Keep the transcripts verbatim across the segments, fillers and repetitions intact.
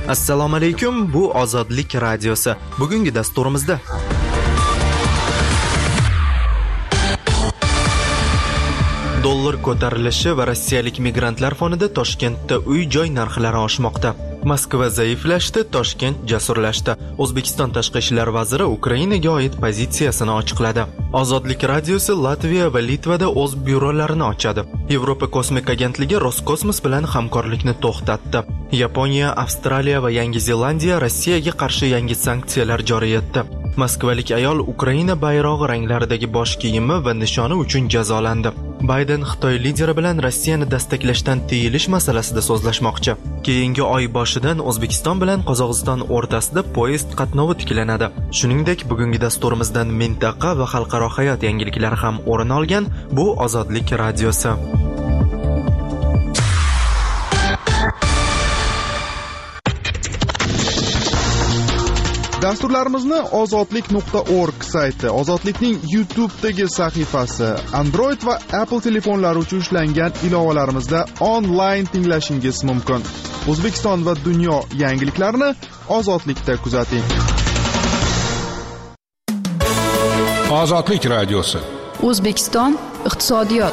Assalomu alaykum, bu Ozodlik radiosi. Bugungi dasturimizda dollar ko'tarilishi va rossiyalik migrantlar fonida Toshkentda uy-joy narxlari oshmoqda. Moskva zaiflashdi, Toshkent jasurlashdi. O'zbekiston tashqi ishlar vaziri Ukrainaga oid pozitsiyasini ochiqladi. Ozodlik radiosi Latviya va Litvada o'z byurolarini ochadi. Yevropa kosmik agentligi Roskosmos bilan hamkorlikni to'xtatdi. Yaponiya, Avstraliya va Yangi Zelandiya Rossiyaga qarshi yangi sanksiyalar joriy etdi. Moskvalik ayol Ukraina bayrog'i ranglaridagi bosh kiyimi va nishoni uchun jazolandi. Bayden Xitoy lideri bilan Rossiyani dastaklashdan tiyilish masalasida so'zlashmoqchi. Keyingi oy boshidan O'zbekiston bilan Qozog'iston o'rtasida poyezd qatnovi tiklanadi. Shuningdek, bugungi dasturimizdan mintaqa va xalqaro hayot yangiliklari ham o'rin olgan. Bu Ozodlik radiosi. Dasturlarimizni ozodlik nuqta org sayti, Ozodlikning YouTube'dagi sahifasi, Android va Apple telefonlari uchun ishlangan ilovalarimizda onlayn tinglashingiz mumkin. O'zbekiston va dunyo yangiliklarini Ozodlikda kuzating. Ozodlik radiosi. O'zbekiston iqtisodiyot.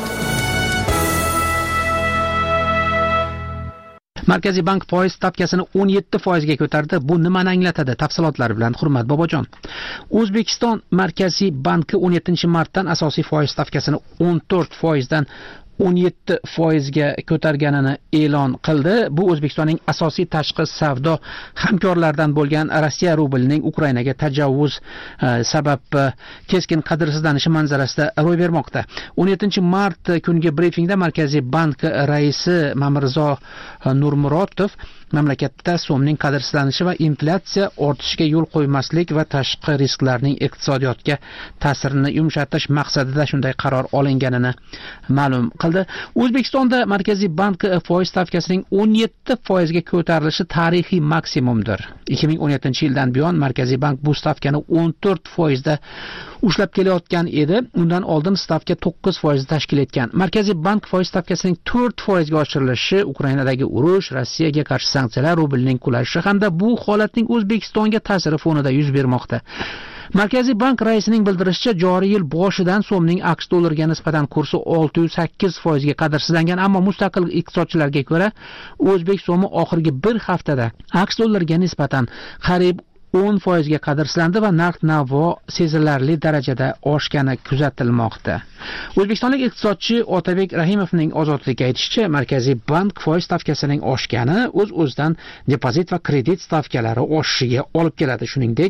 Markaziy bank foiz stavkasini o'n yetti foizga ko'tardi. Bu nimani anglatadi? Tafsilotlar bilan Hurmat Bobojon. O'zbekiston Markaziy banki o'n yettinchi martdan asosiy foiz stavkasini o'n to'rt foizdan o'n yetti foizga ko'targanini e'lon qildi. Bu O'zbekistonning asosiy tashqi savdo hamkorlaridan bo'lgan Rossiya rublining Ukrainaga tajovuz e, sabab e, keskin qadrsizlanishi manzarasida ro'y bermoqda. o'n yettinchi mart kungi brifingda Markaziy bank raisi Mamirzo Nurmurotov mamlakatda so'mning qadrsizlanishi va inflyatsiya ortishiga yo'l qo'ymaslik va tashqi risklarning iqtisodiyotga ta'sirini yumshatish maqsadida shunday qaror olinganini ma'lum qildi. O'zbekistonda Markaziy bank foiz stavkasining o'n yetti foizga ko'tarilishi tarixiy maksimumdir. ikki ming o'n yettinchi yildan buyon Markaziy bank bu stavkani o'n to'rt foizda ushlab kelayotgan edi. Undan oldin stavka to'qqiz foiz tashkil etgan. Markaziy bank foiz stavkasining to'rt foizga oshirilishi Ukrainadagi urush, Rossiyaga qarshi sanksiyalar, rublning qulashi hamda bu holatning O'zbekistonga ta'siri fonida yuz bermoqda. Markaziy bank raisining bildirishicha, joriy yil boshidan so'mning aqsh dollariga nisbatan kursi olti yuz sakkiz foizga qadrsizlangan, ammo mustaqil iqtisodchilarga ko'ra o'zbek so'mi oxirgi bir haftada aqsh dollariga nisbatan qariyb o'n foizga qadrsizlandi va narx-navo sezilarli darajada oshgani kuzatilmoqda. O'zbekistonlik iqtisodchi Otabek Rahimovning Ozodlikka aytishicha, Markaziy bank foiz stavkasining oshgani o'z-o'zidan depozit va kredit stavkalari oshishiga olib keladi. Shuningdek,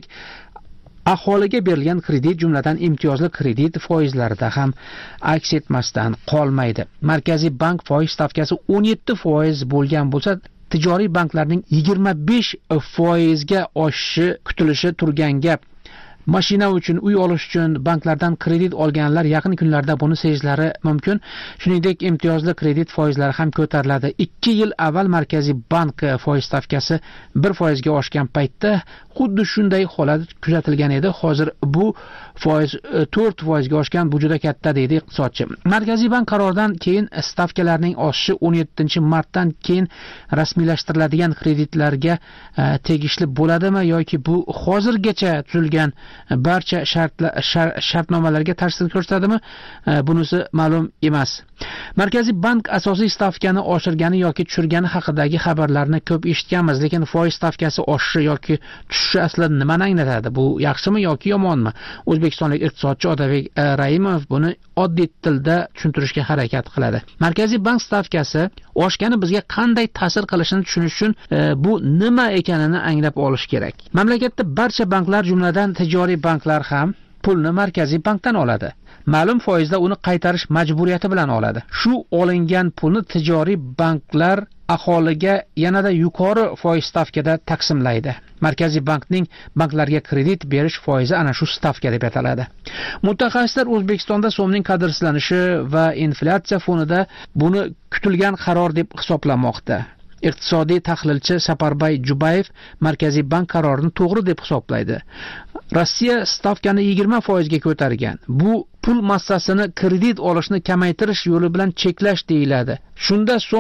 aholiga berilgan kredit, jumladan imtiyozli kredit foizlarida ham aks etmasdan qolmaydi. Markaziy bank foiz stavkasi o'n yetti foiz bo'lgan bo'lsa, tijoriy banklarning yigirma besh foizga oshishi kutilishi turgan gap. Mashina uchun, uy olish uchun banklardan kredit olganlar yaqin kunlarda buni sezishlari mumkin. Shuningdek, imtiyozli kredit foizlari ham ko'tariladi. ikki yil avval Markaziy bank foiz stavkasi bir foizga oshgan paytda xuddi shunday holat kuzatilgan edi. Hozir bu foiz to'rt foizga oshgan, bu juda katta deydi iqtisodchi. Markaziy bank qaroridan keyin stavkalarning oshishi o'n yettinchi martdan keyin rasmiylashtiriladigan kreditlarga tegishli bo'ladimi yoki bu hozirgacha tuzilgan barcha shartlar shart, shartnomalarga ta'sir ko'rsatadimi? Bunisi ma'lum emas. Markaziy bank asosiy stavkani oshirgani yoki tushirgani haqidagi xabarlarni ko'p eshitganmiz, lekin foiz stavkasi oshishi yoki tushishi aslida nimani anglatadi? Bu yaxshimi yoki yomonmi? O'zbekistonlik iqtisodchi Otabek Raimov buni oddiy tilda tushuntirishga harakat qiladi. Markaziy bank stavkasi oshgani bizga qanday ta'sir qilishini tushunish uchun e, bu nima ekanini anglab olish kerak. Mamlakatda barcha banklar, jumladan tijoriy banklar ham pulni Markaziy bankdan oladi. Ma'lum foizda uni qaytarish majburiyati bilan oladi. Shu olingan pulni tijoriy banklar aholiga yanada yuqori foiz stavkada taqsimlaydi. Markaziy bankning banklarga kredit berish foizi ana shu stavka deb ataladi. Mutaxassislar O'zbekistonda so'mning qadrsizlanishi va inflyatsiya fonida buni kutilgan qaror deb hisoblamoqda. Iqtisodiy tahlilchi Saparbay Jubayev Markaziy bank qarorini to'g'ri deb hisoblaydi. Rossiya stavkani yigirma foizga ko'targan. Bu pul massasini kredit olishni kamaytirish yo'li bilan cheklash deyiladi. Shunda so'm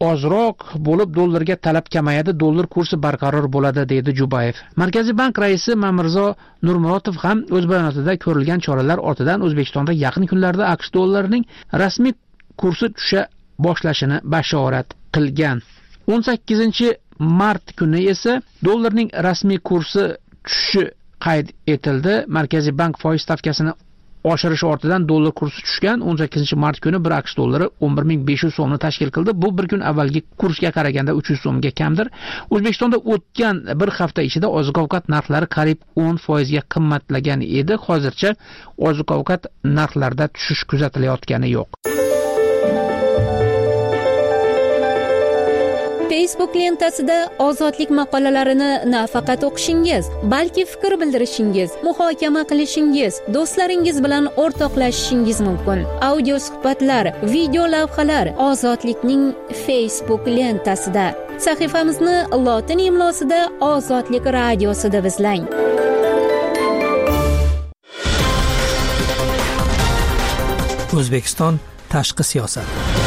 ozroq bo'lib dollarga talab kamayadi, dollar kursi barqaror bo'ladi, deydi Jubayev. Markaziy bank raisi Mamirzo Nurmuratov ham o'z bayonotida ko'rilgan choralar ortidan O'zbekistonda yaqin kunlarda AQSh dollarining rasmiy kursi tusha boshlashini bashorat qilgan. o'n sakkizinchi mart kuni esa dollarning rasmiy kursi tushishi qayd etildi. Markaziy bank foiz stavkasini oshirish ortidan dollar kursi tushgan. o'n sakkizinchi mart kuni bir AQSh dollari o'n bir ming besh yuz so'mni tashkil qildi. Bu bir kun avvalgi kursga qaraganda uch yuz so'mga kamdir. O'zbekistonda o'tgan bir hafta ichida oziq-ovqat narxlari qariyb o'n foiz ga qimmatlagan edi. Hozircha oziq-ovqat narxlarida tushish kuzatilayotgani yo'q. Facebook lentasida ozodlik maqolalarini nafaqat o'qishingiz, balki fikr bildirishingiz, muhokama qilishingiz, do'stlaringiz bilan o'rtoqlashishingiz mumkin. Audio suhbatlar, video lavhalar Ozodlikning Facebook lentasida. Sahifamizni lotin imlosida Ozodlik radiosida izlang. O'zbekiston tashqi siyosat.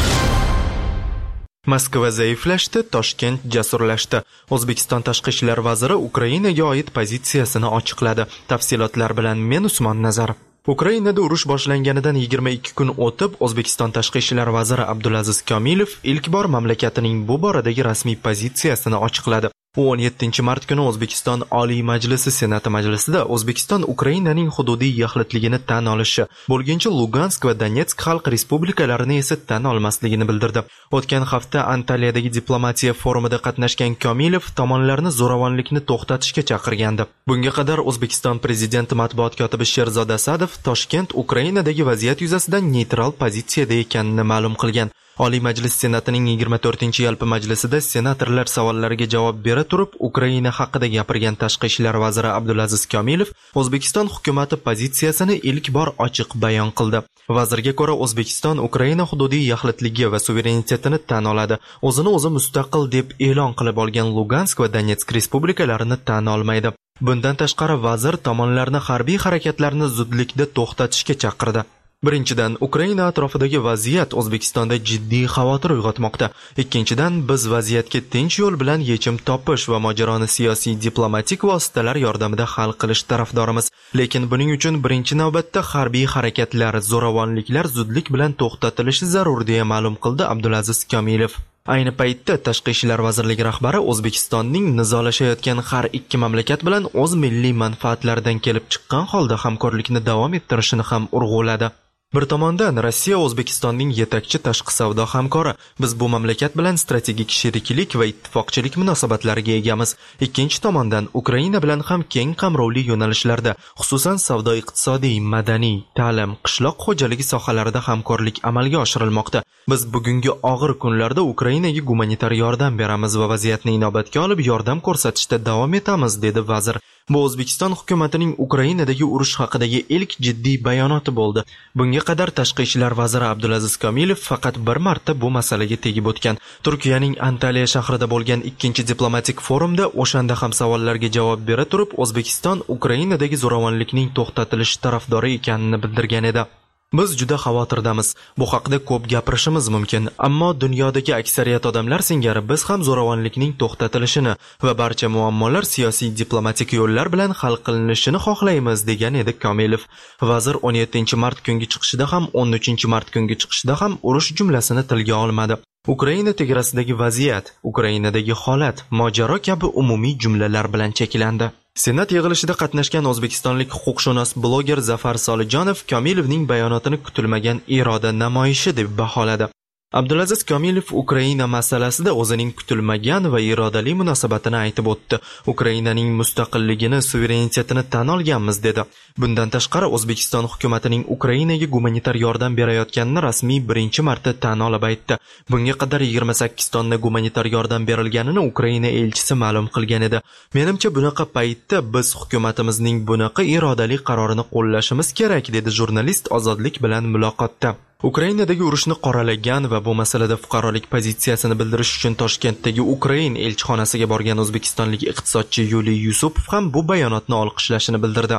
Moskva zaiflashdi, Toshkent jasurlashdi. O'zbekiston tashqi ishlar vaziri Ukrainaga oid pozitsiyasini ochiqladi. Tafsilotlar bilan men Usmon Nazarov. Ukrainada urush boshlanganidan yigirma ikki kun o'tib, O'zbekiston tashqi ishlar vaziri Abdulaziz Komilov ilk bor mamlakatining bu boradagi rasmiy pozitsiyasini ochiqladi. U o'n yettinchi mart kuni O'zbekiston Oliy Majlisi Senati majlisida O'zbekiston Ukrainaning hududiy yaxlitligini tan olishi, bo'lgancha Lugansk va Donetsk xalq respublikalarini esa tan olmasligini bildirdi. O'tgan hafta Antaliyadagi diplomatiya forumida qatnashgan Komilov tomonlarni zo'ravonlikni to'xtatishga chaqirgandi. Bunga qadar O'zbekiston prezidenti matbuot kotibi Sherzod Asadov Toshkent Ukrainadagi vaziyat yuzasidan neytral pozitsiyada ekanini ma'lum qilgan. Oliy Majlis Senatining yigirma to'rtinchi yalpi majlisida senatorlar savollariga javob bera turib, Ukraina haqida gapirgan tashqi ishlar vaziri Abdulaziz Komilov O'zbekiston hukumatı pozitsiyasini ilk bor ochiq bayon qildi. Vazirga ko'ra, O'zbekiston Ukraina hududiy yaxlitligi va suverenitetini tan oladi. O'zini o'zi mustaqil deb e'lon qilib olgan Lugansk va Donetsk respublikalarini tan olmaydi. Bundan tashqari vazir tomonlarni harbiy harakatlarni zudlikda to'xtatishga chaqirdi. Birinchidan, Ukraina atrofidagi vaziyat O'zbekistonda jiddiy xavotir uyg'otmoqda. Ikkinchidan, biz vaziyatga tinch yo'l bilan yechim topish va mojaroni siyosiy diplomatik vositalar yordamida hal qilish tarafdorimiz. Lekin buning uchun birinchi navbatda harbiy harakatlar, zo'ravonliklar zudlik bilan to'xtatilishi zarur, deya ma'lum qildi Abdulaziz Komilov. Ayni paytda Tashqi ishlar vazirligi rahbari O'zbekistonning nizolashayotgan har ikki mamlakat bilan o'z milliy manfaatlaridan kelib chiqqan holda hamkorlikni davom ettirishini ham urg'uladi. Bir tomondan Rossiya O'zbekistonning yetakchi tashqi savdo hamkori. Biz bu mamlakat bilan strategik sheriklik va ittifoqchilik munosabatlariga egamiz. Ikkinchi tomondan Ukraina bilan ham keng qamrovli yo'nalishlarda, xususan savdo-iqtisodiy, madaniy, ta'lim, qishloq xo'jaligi sohalarida hamkorlik amalga oshirilmoqda. Biz bugungi og'ir kunlarda Ukrainaga gumanitar yordam beramiz va vaziyatni inobatga olib yordam ko'rsatishda davom etamiz, dedi vazir. Bu O'zbekiston hukumatining Ukrainadagi urush haqidagi ilk jiddiy bayonoti bo'ldi. Bunga qadar tashqi ishlar vaziri Abdulaziz Komilov faqat bir marta bu masalaga tegib o'tgan. Turkiyaning Antaliya shahrida bo'lgan ikkinchi diplomatik forumda o'shanda ham savollarga javob bera turib, O'zbekiston Ukrainadagi zo'ravonlikning to'xtatilishi tarafdori ekanini bildirgan edi. Biz juda xavotirdamiz. Bu haqida ko'p gapirishimiz mumkin, ammo dunyodagi aksariyat odamlar singari biz ham zo'ravonlikning to'xtatilishini va barcha muammolar siyosiy diplomatik yo'llar bilan hal qilinishini xohlaymiz, degan edi Komilov. Vazir o'n yettinchi mart kungi chiqishida ham o'n uchinchi mart kungi chiqishida ham urush jumlasini tilga olmadi. Ukraina chegarasidagi vaziyat, Ukrainadagi holat, mojaro kabi umumiy jumlalar bilan cheklandi. Senat yig'ilishida qatnashgan o'zbekistonlik huquqshunos bloger Zafar Solijonov Komilovning bayonotini kutilmagan iroda namoyishi deb baholadi. Abdulaziz Komilov Ukraina masalasida o'zining kutilmagan va irodali munosabatini aytib o'tdi. Ukrainaning mustaqilligini, suverenitetini tan olganmiz, dedi. Bundan tashqari O'zbekiston hukumatining Ukrainaga gumanitar yordam berayotganini rasmiy birinchi marta tan olib aytdi. Bunga qadar yigirma sakkiz tonna gumanitar yordam berilganini Ukraina elchisi ma'lum qilgan edi. Menimcha bunaqa paytda biz hukumatimizning bunaqa irodali qarorini qo'llashimiz kerak, dedi jurnalist Ozodlik bilan muloqotda. Ukrainadagi urushni qoralagan va bu masalada fuqarolik pozitsiyasini bildirish uchun Toshkentdagi Ukrain elchixonasiga borgan o'zbekistonlik iqtisodchi Yuliy Yusupov ham bu bayonotni olqishlashini bildirdi.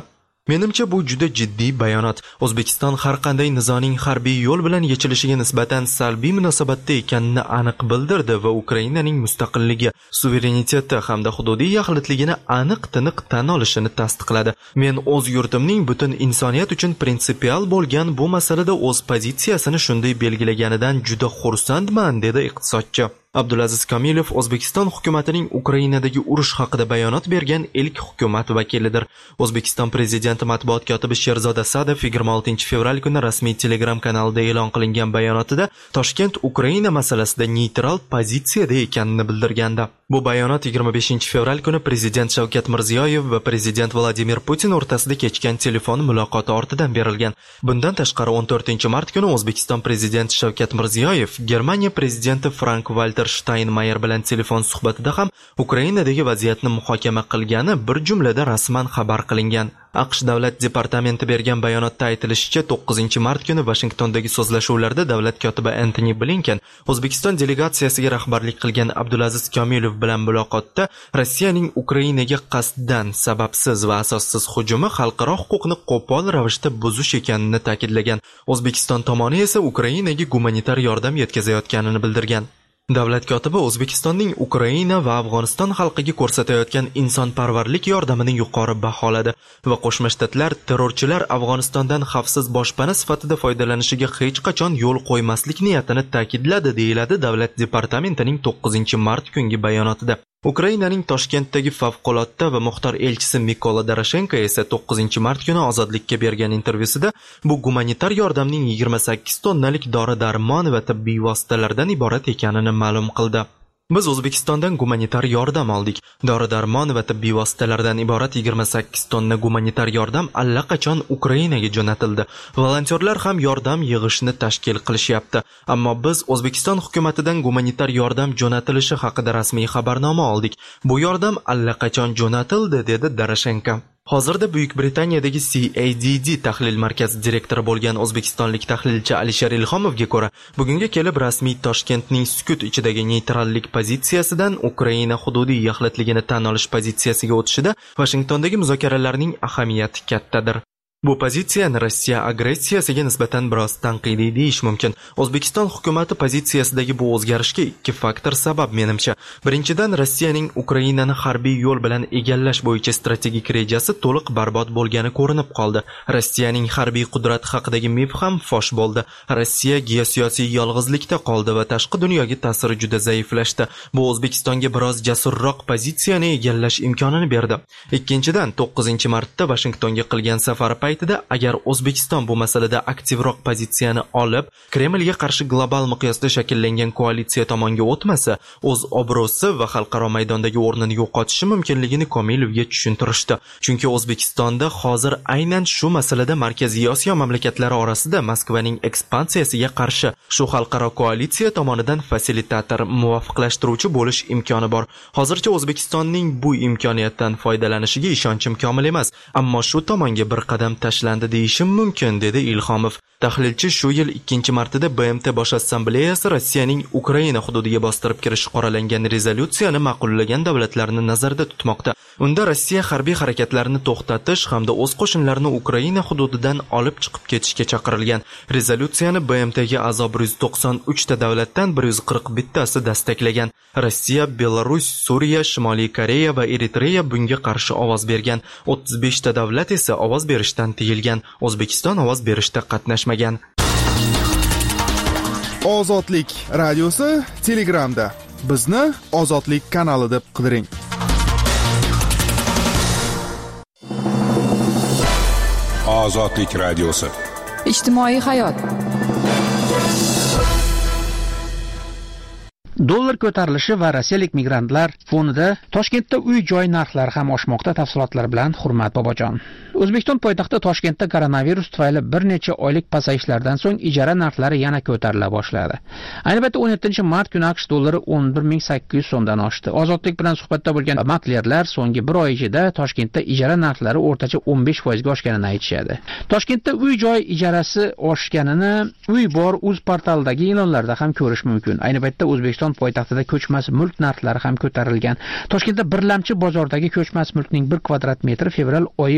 Menimcha bu juda jiddiy bayonot. O'zbekiston har qanday nizoning harbiy yo'l bilan yechilishiga nisbatan salbiy munosabatda ekanini aniq bildirdi va Ukrainaning mustaqilligi, suvereniteti hamda hududiy yaxlitligini aniq-tiniq tan olishini tasdiqladi. Men o'z yurtimning butun insoniyat uchun prinsipial bo'lgan bu masalada o'z pozitsiyasini shunday belgilaganidan juda xursandman, dedi iqtisodchi. Abdulaziz Komilov O'zbekiston hukumatining Ukrainadagi urush haqida bayonot bergan ilk hukumat vakilidir. O'zbekiston prezidenti matbuot kotibi Sherzod Asadov yigirma oltinchi fevral kuni rasmiy Telegram kanalida e'lon qilingan bayonotida Toshkent Ukraina masalasida neytral pozitsiyada ekanini bildirgandi. Bu bayonot yigirma beshinchi fevral kuni prezident Shavkat Mirziyoyev va prezident Vladimir Putin o'rtasida kechgan telefon muloqoti ortidan berilgan. Bundan tashqari o'n to'rtinchi mart kuni O'zbekiston prezidenti Shavkat Mirziyoyev Germaniya prezidenti Frank Walter Steinmeier bilan telefon suhbatida ham Ukrainadagi vaziyatni muhokama qilgani bir jumlada rasman xabar qilingan. AQSh davlat departamenti bergan bayonotda aytilishicha, to'qqizinchi mart kuni Washingtondagi so'zlashuvlarda davlat kotibi Antony Blinken O'zbekiston delegatsiyasiga rahbarlik qilgan Abdulaziz Komilov bilan muloqotda Rossiyaning Ukrainaga qasddan, sababsiz va asossiz hujumi xalqaro huquqni qo'pol ravishda buzish ekanini ta'kidlagan. O'zbekiston tomoni esa Ukrainaga gumanitar yordam yetkazayotganini bildirgan. Davlat kotibi O'zbekistonning Ukraina va Afg'oniston xalqiga ko'rsatayotgan insonparvarlik yordamini yuqori baholadi va Qo'shma Shtatlar terrorchilar Afg'onistondan xavfsiz boshpana sifatida foydalanishiga hech qachon yo'l qo'ymaslik niyatini ta'kidladi, deyiladi Davlat departamentining to'qqizinchi mart kungi bayonotida. Ukrainaning Toshkentdagi favqulodda va muxtor elchisi Mikola Doroshenko esa to'qqizinchi mart kuni Ozodlikka bergan intervyusida bu gumanitar yordamning yigirma sakkiz tonnalik dori-darmon va tibbiy vositalardan iborat ekanini ma'lum qildi. Biz O'zbekistondan gumanitar yordam oldik. Dori-darmon va tibbiy vositalardan iborat yigirma sakkiz tonna gumanitar yordam allaqachon Ukrainaga jo'natildi. Volontyorlar ham yordam yig'ishni tashkil qilishyapti. Ammo biz O'zbekiston hukumatidan gumanitar yordam jo'natilishi haqida rasmiy xabarnoma oldik. Bu yordam allaqachon jo'natildi, dedi Doroshenko. Hozirda Buyuk Britaniyadagi C A D D tahlil markazi direktori bo'lgan o'zbekistonlik tahlilchi Alisher Ilhomovga ko'ra, bugunga kelib rasmiy Toshkentning sukut ichidagi neytrallik pozitsiyasidan Ukraina hududiy yaxlitligini tan olish pozitsiyasiga o'tishida Washingtondagi muzokaralarning ahamiyati kattadir. Bu pozitsiyani Rossiya agressiyasiga nisbatan biroz tanqidiy deyish mumkin. O'zbekiston hukumati pozitsiyasidagi bu o'zgarishga ikki faktor sabab menimcha. Birinchidan, Rossiyaning Ukrainani harbiy yo'l bilan egallash bo'yicha strategik rejasi to'liq barbod bo'lgani ko'rinib qoldi. Rossiyaning harbiy qudrati haqidagi mif ham fosh bo'ldi. Rossiya geosiyosiy yolg'izlikda qoldi va tashqi dunyoga ta'siri juda zaiflashdi. Bu O'zbekistonga biroz jasurroq pozitsiyani egallash imkonini berdi. Ikkinchidan, to'qqizinchi martda Washingtonga qilgan safar paytida agar O'zbekiston bu masalada aktivroq pozitsiyani olib, Kremlga qarshi global miqyosda shakllangan koalitsiya tomonga o'tmasa, o'z obro'si va xalqaro maydondagi o'rnini yo'qotishi mumkinligini Komilovga tushuntirishdi. Chunki O'zbekistonda hozir aynan shu masalada Markaziy Osiyo mamlakatlari orasida Moskvaning ekspansiyasiga qarshi shu xalqaro koalitsiya tomonidan fasilitator, muvofiqlashtiruvchi bo'lish imkoni bor. Hozircha O'zbekistonning bu imkoniyatdan foydalanishiga ishonchim komil emas, ammo shu tomonga bir qadam tashlandi deyishim mumkin, dedi Ilhomov. Tahlilchi shu yil ikkinchi martida B M T Bosh assambleyasi Rossiyaning Ukraina hududiga bostirib kirishi qoralangan rezolyutsiyani ma'qullagan davlatlarni nazarda tutmoqda. Unda Rossiya harbiy harakatlarini to'xtatish hamda o'z qo'shinlarini Ukraina hududidan olib chiqib ketishga chaqirilgan. Rezolyutsiyani B M Tga a'zo bir yuz to'qson uch ta davlatdan bir yuz qirq bir tasi dastaqlagan. Rossiya, Belarus, Suriya, Shimoliy Koreya va Eritreya bunga qarshi ovoz bergan. o'ttiz besh ta davlat esa ovoz berishdan tiyilgan. O'zbekiston ovoz berishda qatnashmagan. Ozodlik radiosi Telegramda. Bizni Ozodlik kanali deb qidiring. Ozodlik radiosi. Ijtimoiy hayot. Dollar ko'tarilishi va rossiyalik migrantlar fonida Toshkentda uy-joy narxlari ham oshmoqda. Tafsilotlar bilan Hurmat Bobojon. O'zbekiston poytaxti Toshkentda koronavirus tufayli bir necha oylik pasayishlardan so'ng ijara narxlari yana ko'tarila boshladi. Ayni paytda o'n yettinchi mart kuni AQSh dollari o'n bir ming sakkiz yuz so'mdan oshdi. Ozodlik bilan suhbatda bo'lgan maklerlar so'nggi bir oy ichida Toshkentda ijara narxlari o'rtacha o'n besh foizga oshganini aytishadi. Toshkentda uy-joy ijarasi oshganini Uy bor uz portalidagi e'lonlarda ham ko'rish mumkin. Ayni paytda O'zbekiston poytaxtida ko'chmas mulk narxlari ham ko'tarilgan. Toshkentda birlamchi bozordagi ko'chmas mulkning bir kvadrat metri fevral oyi boshida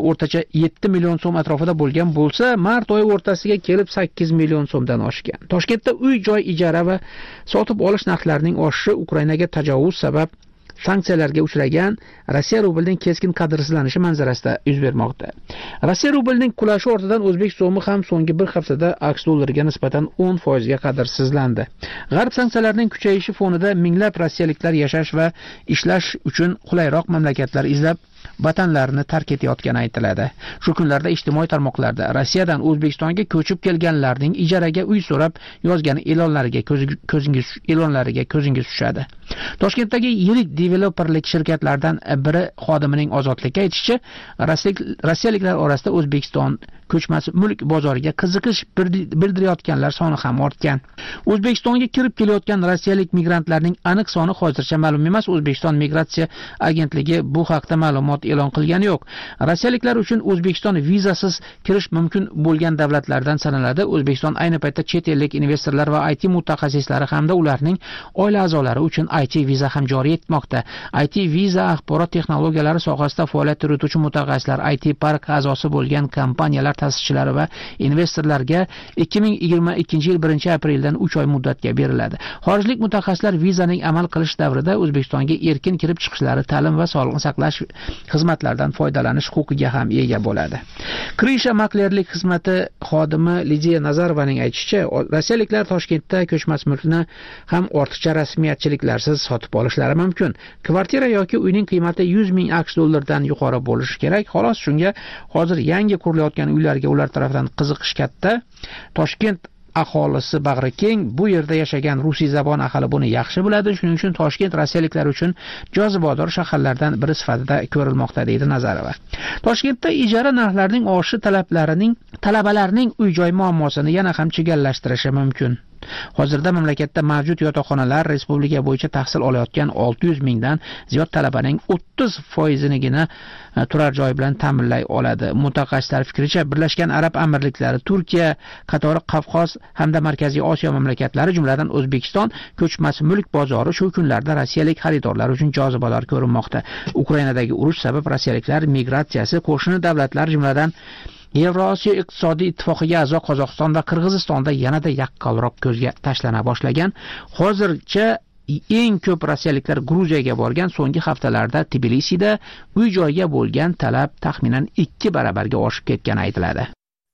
o'rtacha yetti million so'm atrofida bo'lgan bo'lsa, mart oyi o'rtasiga kelib sakkiz million so'mdan oshgan. Toshkentda uy joy ijara va sotib olish narxlarining oshishi Ukrainaga tajovuz sabab sanksiyalarga uchragan Rossiya rublining keskin qadrsizlanishi manzarasida yuz bermoqda. Rossiya rublining qulashi ortidan o'zbek so'mi ham so'nggi bir haftada aks dollariga nisbatan o'n foiz ga qadrsizlandi. G'arb sanksiyalarining kuchayishi fonida minglab rossiyaliklar yashash va ishlash uchun qulayroq mamlakatlar izlab vatanlarini tark etayotgani aytiladi. Shu kunlarda ijtimoiy tarmoqlarda Rossiyadan O'zbekistonga ko'chib kelganlarning ijaraga uy so'rab yozgan e'lonlariga ko'zingiz e'lonlariga ko'zingiz tushadi. Toshkentdagi yirik developerlik shirkatlardan biri xodimining ozodlikka aytishicha, rossiyaliklar orasida O'zbekiston ko'chmas mulk bozoriga qiziqish bildirayotganlar soni ham ortgan. O'zbekistonga kirib kelayotgan rossiyalik migrantlarning aniq soni hozircha ma'lum emas. O'zbekiston migratsiya agentligi bu haqda ma'lumot e'lon qilgani yo'q. Rossiyaliklar uchun O'zbekiston vizasiz kirish mumkin bo'lgan davlatlardan sanaladi. O'zbekiston ayni paytda chet ellik investorlar va I T mutaxassislari hamda ularning oila a'zolari uchun I T viza ham joriy etmoqda. I T viza axborot texnologiyalari sohasida faoliyat yurituvchi mutaxassislar, I T park a'zosi bo'lgan kompaniyalar ta'sischilari va investorlarga ikki ming yigirma ikkinchi yil birinchi apreldan uch oy muddatga beriladi. Xorijlik mutaxassislar vizaning amal qilish davrida O'zbekistonga erkin kirib chiqishlari, ta'lim va sog'liqni saqlash xizmatlaridan foydalanish huquqiga ham ega bo'ladi. Krisha maklerlik xizmati xodimi Lidiya Nazarovaning aytishicha, rossiyaliklar Toshkentda ko'chmas mulkni ham ortiqcha rasmiyatchiliklarsiz sotib olishlari mumkin. Kvartira yoki uyning qiymati yuz ming aqsh dollaridan yuqori bo'lishi kerak. Xolos, shunga hozir yangi qurilayotgan uylarga ular tomonidan qiziqish katta. Toshkent aholisi bag'ri keng, bu yerda yashagan rusiy zabon aholi buni yaxshi biladi. Shuning uchun Toshkent rossiyaliklar uchun jozibador shaharlardan biri sifatida ko'rilmoqda, deydi Nazarova. Toshkentda ijara narxlarining oshishi talablarining talabalarning uy-joy muammosini yana ham chigallashtirishi mumkin. Hozirda mamlakatda mavjud yotoqxonalar respublika bo'yicha tahsil olayotgan olti yuz mingdan ziyod talabaning o'ttiz foizinigina turar joy bilan ta'minlay oladi. Mutaxassislar fikricha, Birlashgan Arab Amirliklari, Turkiya qatori Qafqoz hamda Markaziy Osiyo mamlakatlari, jumladan O'zbekiston ko'chmas mulk bozori shu kunlarda rossiyalik xaridorlar uchun jozibador ko'rinmoqda. Ukrainadagi urush sabab rossiyaliklar migratsiyasi qo'shni davlatlar, jumladan Yevrosiyo iqtisodiy ittifoqiga a'zo Qozog'iston va Qirg'izistonda yanada yaqqolroq ko'zga tashlana boshlagan. Hozircha eng ko'p rossiyaliklar Gruziyaga borgan. So'nggi haftalarda Tbilisida uy joyga bo'lgan talab taxminan ikki barabarga oshib ketgani aytiladi.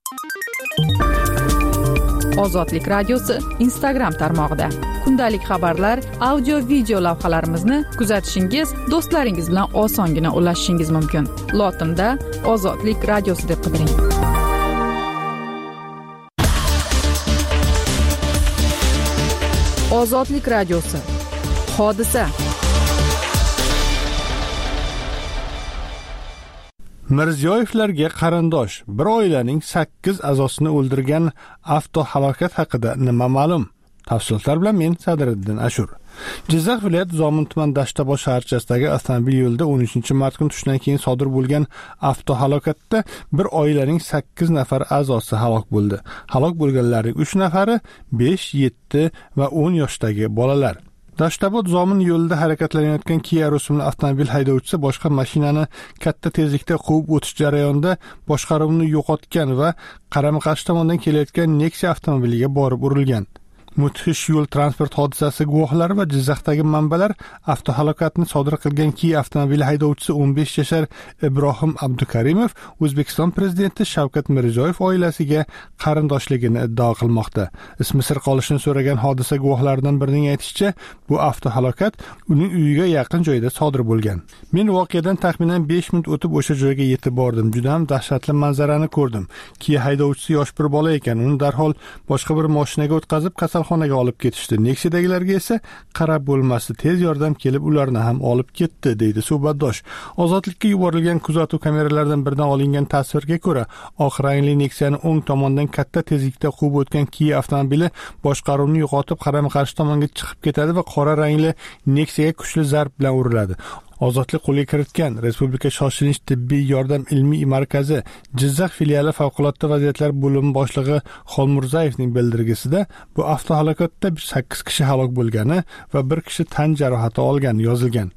Ozodlik radiosi Instagram tarmog'ida kundalik xabarlar, audio video lavhalarimizni kuzatishingiz, do'stlaringiz bilan osongina ulashishingiz mumkin. Lotinda Ozodlik radiosi deb qidiring. Ozodlik radiosi. Hodisa. Mirziyoyevlarga qarindosh bir oilaning sakkiz a'zosini o'ldirgan avtohalokat haqida nima ma'lum? Tafsilotlar bilan men Sadriddin Ashur. Jizzax viloyati Zomin tuman Dashtabosh shaharchasidagi avtomobil yo'lida o'n uchinchi mart kuni tushdan keyin sodir bo'lgan avtohalokatda bir oilaning sakkiz nafar a'zosi halok bo'ldi. Halok bo'lganlarning uch nafari besh, yetti va o'n yoshdagi bolalar. Dashtabod Zomin yo'lida harakatlanayotgan Kia rusumli avtomobil haydovchisi boshqa mashinani katta tezlikda quvib o'tish jarayonida boshqaruvni yo'qotgan va qarama-qarshi tomondan kelayotgan Nexia avtomobiliga borib urilgan. Mudhish yo'l transport hodisasi guvohlari va Jizzaxdagi manbalar avtohalokatni sodir qilgan Kia avtomobili haydovchisi o'n besh yashar Ibrohim Abdukarimov O'zbekiston prezidenti Shavkat Mirziyoyev oilasiga qarindoshligini iddao qilmoqda. Ismi sir qolishini so'ragan hodisa guvohlaridan birining aytishicha, bu avtohalokat uning uyiga yaqin joyda sodir bo'lgan. Men voqeadan taxminan besh minut o'tib o'sha joyga yetib bordim. Juda ham dahshatli manzarani ko'rdim. Kia haydovchisi yosh bir bola ekan. Uni darhol boshqa bir mashinaga o'tkazib kasalxonaga olib ketishdi. Nexia'dagilarga esa qarab bo'lmasdi. Tez yordam kelib ularni ham olib ketdi, deydi suhbatdosh. Ozodlikka yuborilgan kuzatuv kameralaridan biridan olingan tasvirga ko'ra, oq rangli Nexia'ni o'ng tomondan katta tezlikda quvib o'tgan Kia avtomobili boshqaruvni yo'qotib qarama-qarshi tomonga chiqib ketadi va qora rangli Nexia'ga kuchli zarb bilan uriladi. Ozodlik qo'lga kiritgan Respublika shoshilinch tibbiy yordam ilmiy markazi Jizzax filiali favqulodda vaziyatlar bo'limi boshlig'i Xolmurzayevning bildirgisida bu avtohalokatda sakkiz kishi halok bo'lgani va bir kishi tan jarohati olgani yozilgan.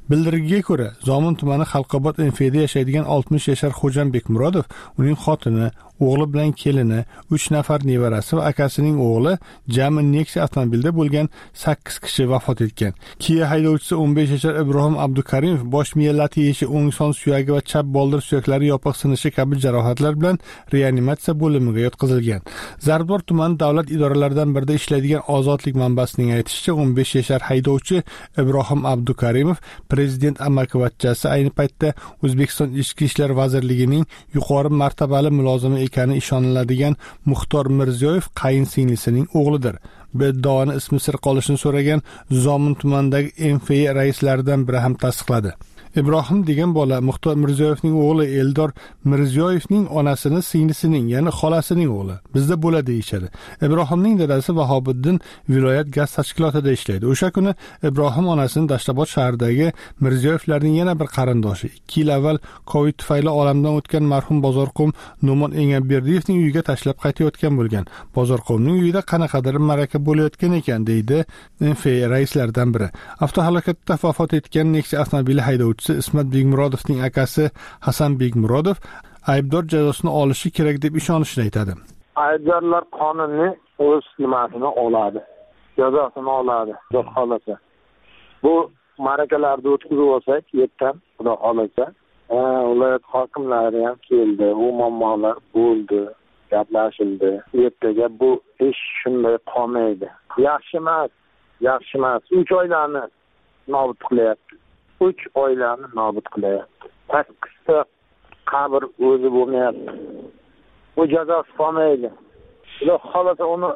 Bildirgiga ko'ra, Zomin tumani Xalqobod M F da yashaydigan oltmish yashar Xo'jambek Murodov, uning xotini, o'g'li bilan kelini, uch nafar nevarasi va akasining o'g'li jami Nexia avtomobilda bo'lgan sakkiz kishi vafot etgan. Kia haydovchisi o'n besh yashar Ibrohim Abdukarimov bosh miya lat yeyishi, o'ng son suyagi va chap boldir suyaklari yopiq sinishi kabi jarohatlar bilan reanimatsiya bo'limiga yotqizilgan. Zarbdor tuman davlat idoralaridan birida ishlaydigan Ozodlik manbasining aytishicha, o'n besh yashar haydovchi Ibrohim Abdukarimov prezident amakivachchasi, ayni paytda O'zbekiston Ichki ishlar vazirligining yuqori martabali mulozimi ekani ishoniladigan Muxtor Mirziyoyev qayin singlisining o'g'lidir. Beddoani ismi sir qolishini so'ragan Zomin tumanidagi M F raislaridan biri ham tasdiqladi. Ibrohim degan bola Muxtor Mirziyoyevning o'g'li Eldor Mirziyoyevning onasini singlisining, ya'ni xolasining o'g'li. Bizda bo'ladi deyishadi. Ibrohimning dadasi Vahobiddin viloyat gaz tashkilotida ishlaydi. O'sha kuni Ibrohim onasini Dashtobod shahridagi Mirziyoyevlarning yana bir qarindoshi, ikki yil avval Covid tufayli olamdan o'tgan marhum Bozorqo'm No'mon Engamberdiyevning uyiga tashlab qaytayotgan bo'lgan. Bozorqo'mning uyida qanaqadir maraka bo'layotgan ekan, deydi M F raislaridan biri. Avtohalokatda vafot etgan Nexia avtomobili haydovchisi Ismat Begmurodovning akasi Hasan Begmurodov aybdor jazosini olishi kerak deb ishonishini aytadi. Aybdorlar qonunni o'z nimasini oladi, jazosini oladi, xudo xolasa. Bu marakalarni o'tkazib olsak, yerdan xudo xolasa, viloyat hokimlari ham keldi, u muammolar bo'ldi, gaplashildi. Ertaga bu ish shunday qolmaydi. Yaxshi emas, yaxshi emas. uch oylarni nobud qilyapti. uch oilani nobud qilyapti. sakkizta qabr o'zi bo'lmayapti. Bu jazosi qolmaydi. Xudo xolasa uni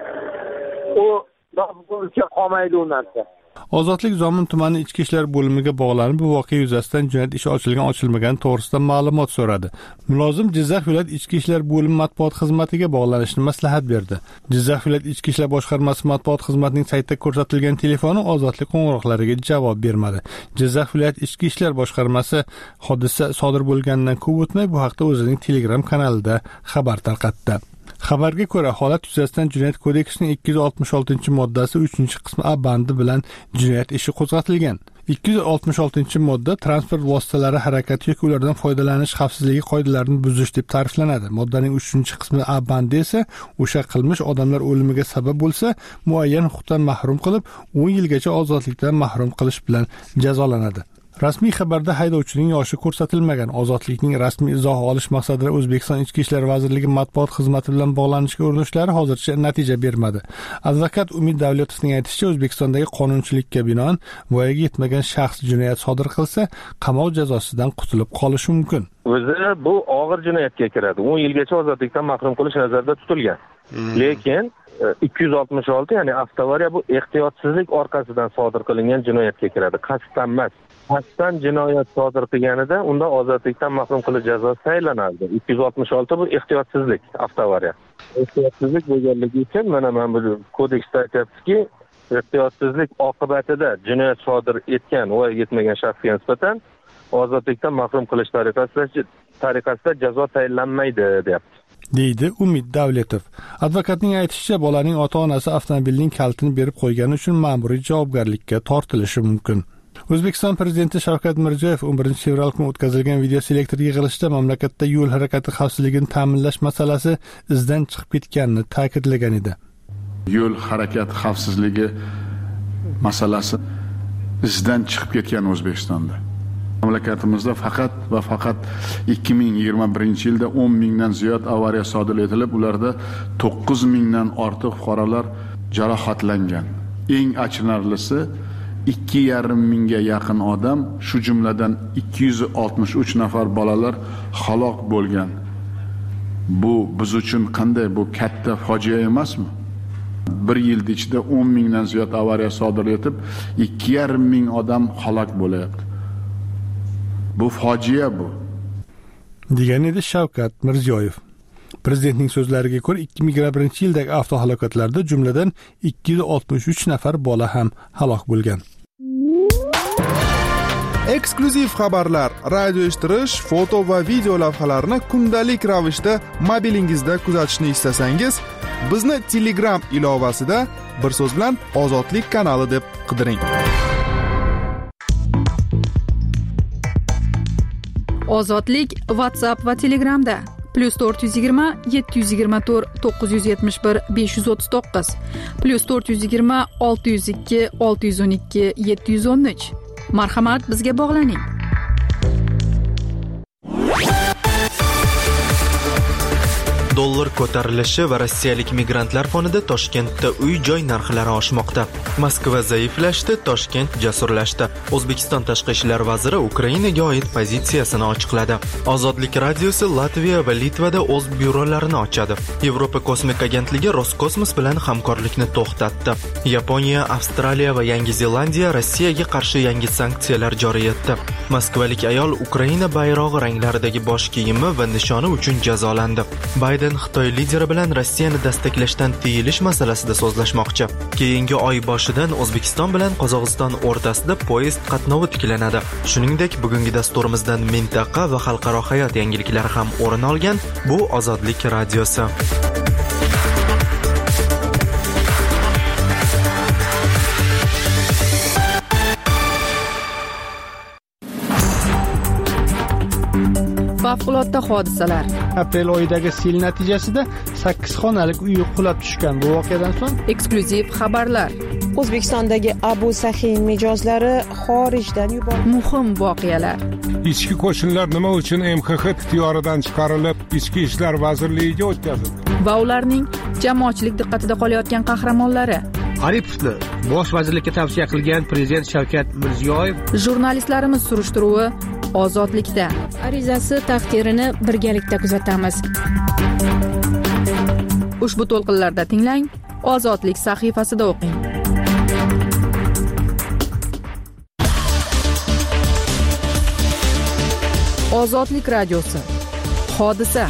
u bo'lsa qolmaydi u narsa. Ozodlik Zomin tumani ichki ishlar bo'limiga bog'lanib, bu voqea yuzasidan jinoyat ishi ochilgan ochilmagan to'g'risida ma'lumot so'radi. Mulozim Jizzax viloyat ichki ishlar bo'limi matbuot xizmatiga bog'lanishni maslahat berdi. Jizzax viloyat ichki ishlar boshqarmasi matbuot xizmatining saytida ko'rsatilgan telefoni Ozodlik qo'ng'iroqlariga javob bermadi. Jizzax viloyat ichki ishlar boshqarmasi hodisa sodir bo'lganidan ko'p o'tmay bu haqda o'zining Telegram kanalida xabar tarqatdi. Xabarga ko'ra, holat yuzasidan Jinoyat kodeksining ikki yuz oltmish oltinchi moddasi uchinchi qismi A bandi bilan jinoyat ishi qo'zg'atilgan. ikki yuz oltmish oltinchi modda transport vositalari harakati yoki ulardan foydalanish xavfsizligi qoidalarini buzish deb ta'riflanadi. Moddaning uchinchi qismi A bandi esa o'sha qilmish odamlar o'limiga sabab bo'lsa, muayyan huquqdan mahrum qilib, o'n yilgacha ozodlikdan mahrum qilish bilan jazolanadi. Rasmiy xabarda haydovchining yoshi ko'rsatilmagan. Ozodlikning rasmiy izoh olish maqsadida O'zbekiston Ichki ishlar vazirligi matbuot xizmati bilan bog'lanishga urinishlari hozircha natija bermadi. Advokat Umid Davletovning aytishicha, O'zbekistondagi qonunchilikka binoan voyaga yetmagan shaxs jinoyat sodir qilsa, qamoq jazosidan qutulib qolishi mumkin. O'zi bu og'ir jinoyatga kiradi. o'n yilgacha ozodlikdan mahrum qilish nazarda tutilgan. Lekin ikki yuz oltmish olti, ya'ni avtoavariya bu ehtiyotsizlik orqasidan sodir qilingan jinoyatga kiradi. Qasddan emas. Qasddan jinoyat sodir qilganida unda ozodlikdan mahrum qilish jazosi tayinlanadi. ikki yuz oltmish olti bu ehtiyotsizlik, avtoavariya. Ehtiyotsizlik bo'lganligi uchun mana men bu kodeksda aytyaptiki, ehtiyotsizlik oqibatida jinoyat sodir etgan va yetmagan shaxsga nisbatan ozodlikdan mahrum qilish tariqasida tariqasida jazo tayinlanmaydi, deyapti. deydi Umid Davletov. Advokatning aytishicha, bolaning ota-onasi avtomobilning kalitini berib qo'ygani uchun ma'muriy javobgarlikka tortilishi mumkin. O'zbekiston prezidenti Shavkat Mirziyoyev o'n birinchi fevral kuni o'tkazilgan video selektor yig'ilishida mamlakatda yo'l harakati xavfsizligini ta'minlash masalasi izdan chiqib ketganini ta'kidlagan edi. Yo'l harakati xavfsizligi masalasi izdan chiqib ketgan O'zbekistonda. Mamlakatimizda faqat va faqat ikki ming yigirma birinchi yilda o'n mingdan ziyod avariya sodir etilib, ularda to'qqiz mingdan ortiq fuqarolar jarohatlangan. Eng achinarlisi, ikki yarim mingga yaqin odam, shu jumladan ikki yuz oltmish uch nafar bolalar halok bo'lgan. Bu biz uchun qanday, bu katta fojia emasmi? Bir yil ichida o'n mingdan ziyod avariya sodir etib, ikki yarim ming odam halok bo'lyapti. Bu fojia bu. degan edi Shavkat Mirziyoyev. Prezidentning so'zlariga ko'ra, ikki ming yigirma birinchi yildagi avtohalokatlarda jumladan ikki yuz oltmish uch nafar bola ham halok bo'lgan. Eksklyuziv xabarlar, radio eshittirish, foto va video lavhalarni kundalik ravishda mobilingizda kuzatishni istasangiz, bizni Telegram ilovasida bir so'z bilan Ozodlik kanali deb qidiring. Ozodlik WhatsApp va Telegramda plus to'rt yuz yigirma yetti yuz yigirma to'rt to'qqiz yuz yetmish bir besh yuz o'ttiz to'qqiz plus to'rt yuz yigirma olti yuz ikki olti yuz o'n ikki yetti yuz o'n uch. Marhamat, bizga bog'laning. Dollar ko'tarilishi va rossiyalik migrantlar fonida Toshkentda uy-joy narxlari oshmoqda. Moskva zaiflashdi, Toshkent jasurlashdi. O'zbekiston tashqi ishlar vaziri Ukrainaga oid pozitsiyasini ochiqladi. Ozodlik radiosi Latviya va Litvada o'z byurolarini ochadi. Yevropa kosmik agentligi Roskosmos bilan hamkorlikni to'xtatdi. Yaponiya, Avstraliya va Yangi Zelandiya Rossiyaga qarshi yangi sanksiyalar joriy etdi. Moskvalik ayol Ukraina bayrog'i ranglaridagi bosh kiyimi va nishoni uchun jazolandi. Bayden Xitoy lideri bilan Rossiyani dastaklashdan tiyilish masalasida so'zlashmoqchi. Keyingi oy boshidan O'zbekiston bilan Qozog'iston o'rtasida poyezd qatnovi tiklanadi. Shuningdek, bugungi dasturimizdan mintaqa va xalqaro hayot yangiliklari ham o'rin olgan. Bu Ozodlik radiosi. Favqulodda hodisalar. Aprel oyidagi sel natijasida sakkiz xonalik uy qulab tushgan. Bu voqeadan so'ng eksklyuziv xabarlar. O'zbekistondagi Abu Sahin mijozlari xorijdan yuborildi. Muhim voqealar. Ichki qo'shinlar nima uchun M X X ixtiyoridan chiqarilib, Ichki ishlar vazirligiga o'tkazildi? Va ularning jamoatchilik diqqatida qolayotgan qahramonlari. Aripovni bosh vazirlikka tavsiya qilgan prezident Shavkat Mirziyoyev. Jurnalistlarimiz surishtiruvi Ozodlikda. Arizasi taqdirini birgalikda kuzatamiz. Ushbu to'lqinlarda tinglang, Ozodlik sahifasida o'qing. Ozodlik radiosi. Hodisa.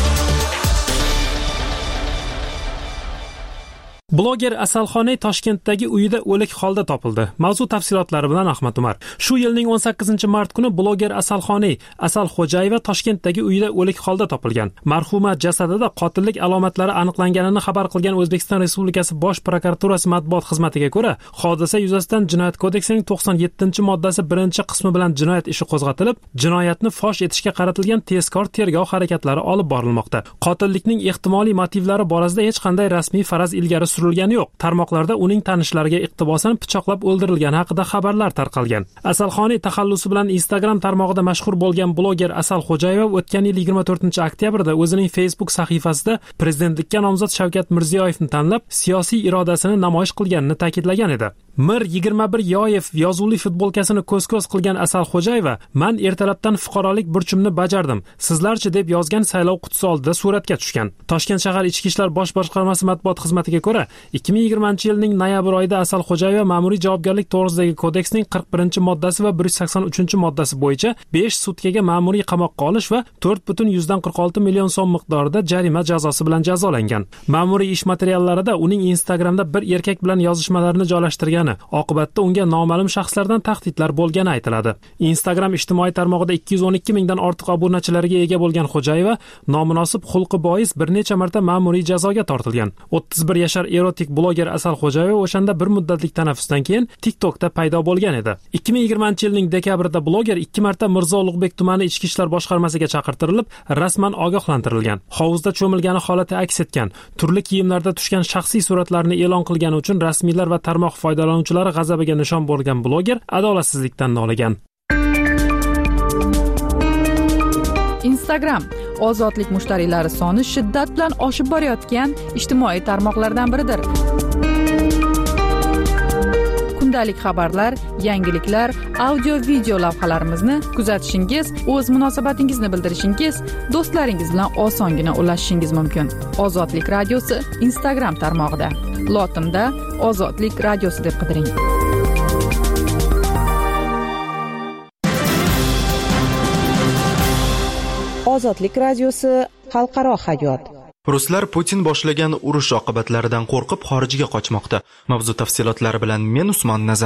Bloger Asalxoney Toshkentdagi uyida o'lik holda topildi. Mavzu tafsilotlari bilan Ahmad Umar. Shu yilning o'n sakkizinchi mart kuni bloger Asalxoney Asalxo'jayeva Toshkentdagi uyida o'lik holda topilgan. Marhuma jasadida qotillik alomatlari aniqlanganini xabar qilgan O'zbekiston Respublikasi Bosh prokuraturasi matbuot xizmatiga ko'ra, hodisa yuzasidan Jinoyat kodeksining to'qson yettinchi moddasi birinchi qismi bilan jinoyat ishi qo'zg'atilib, jinoyatni fosh etishga qaratilgan tezkor tergov harakatlari olib borilmoqda. Qotillikning ehtimoliy motivlari borasida hech qanday rasmiy faraz ilgari surilgani yo'q. Tarmoqlarda uning tanishlariga iqtibosan pichoqlab o'ldirilgani haqida xabarlar tarqalgan. Asalxoney taxallusi bilan Instagram tarmog'ida mashhur bo'lgan bloger Asalxo'jayeva o'tgan yil yigirma to'rtinchi oktyabrda o'zining Facebook sahifasida prezidentlikka nomzod Shavkat Mirziyoyevni tanlab, siyosiy irodasini namoyish qilganini ta'kidlagan edi. Mir yigirma bir Yoyev yozuvli futbolkasini ko'z-ko'z qilgan Asalxo'jayeva, "Men ertalabdan fuqarolik burchimni bajardim. Sizlarchi?" deb yozgan saylov qutisi oldida suratga tushgan. Toshkent shahar Ichki ishlar bosh boshqarmasi matbuot xizmatiga ko'ra, ikki ming yigirmanchi yilning noyabr oyida Asalxo'jayeva ma'muriy javobgarlik to'g'risidagi kodeksning qirq birinchi moddasi va bir yuz sakson uchinchi moddasi bo'yicha besh sutkaga ma'muriy qamoqqa olish va to'rt butun yuzdan qirq olti million so'm miqdorida jarima jazosi bilan jazolangan. Ma'muriy ish materiallarida uning Instagramda bir erkak bilan yozishmalarini joylashtirgani, oqibatda unga noma'lum shaxslardan tahdidlar bo'lgani aytiladi. Instagram ijtimoiy tarmog'ida ikki yuz o'n ikki mingdan ortiq obunachilarga ega bo'lgan Xo'jayeva nomunosib xulqi bois bir necha marta ma'muriy jazoga tortilgan. o'ttiz bir yashar erotik bloger Asalxo'jayeva o'shanda bir muddatlik tanaffusdan keyin TikTokda paydo bo'lgan edi. ikki ming yigirmanchi yilning dekabrida bloger ikki marta Mirzo Ulug'bek tumani ichki ishlar boshqarmasiga chaqirtirilib, rasman ogohlantirilgan. Hovuzda cho'milgani holati aks etgan. Turli kiyimlarda tushgan shaxsiy suratlarni e'lon qilgani uchun rasmiylar va tarmoq foydalanuvchilari g'azabiga nishon bo'lgan bloger adolatsizlikdan noligan. Instagram ozodlik mushtariylari soni shiddat bilan oshib borayotgan ijtimoiy tarmoqlardan biridir. Kundalik xabarlar, yangiliklar, audio-video lavhalarimizni kuzatishingiz, o'z munosabatingizni bildirishingiz, do'stlaringiz bilan osongina ulashishingiz mumkin. Ozodlik radiosi Instagram tarmog'ida. Lotinda Ozodlik radiosi deb qidiring. Ozodlik radiosi xalqaro hayot. Ruslar Putin boshlagan urush oqibatlaridan qo'rqib xorijga qochmoqda. Mavzu tafsilotlari bilan men Usmon Nazar.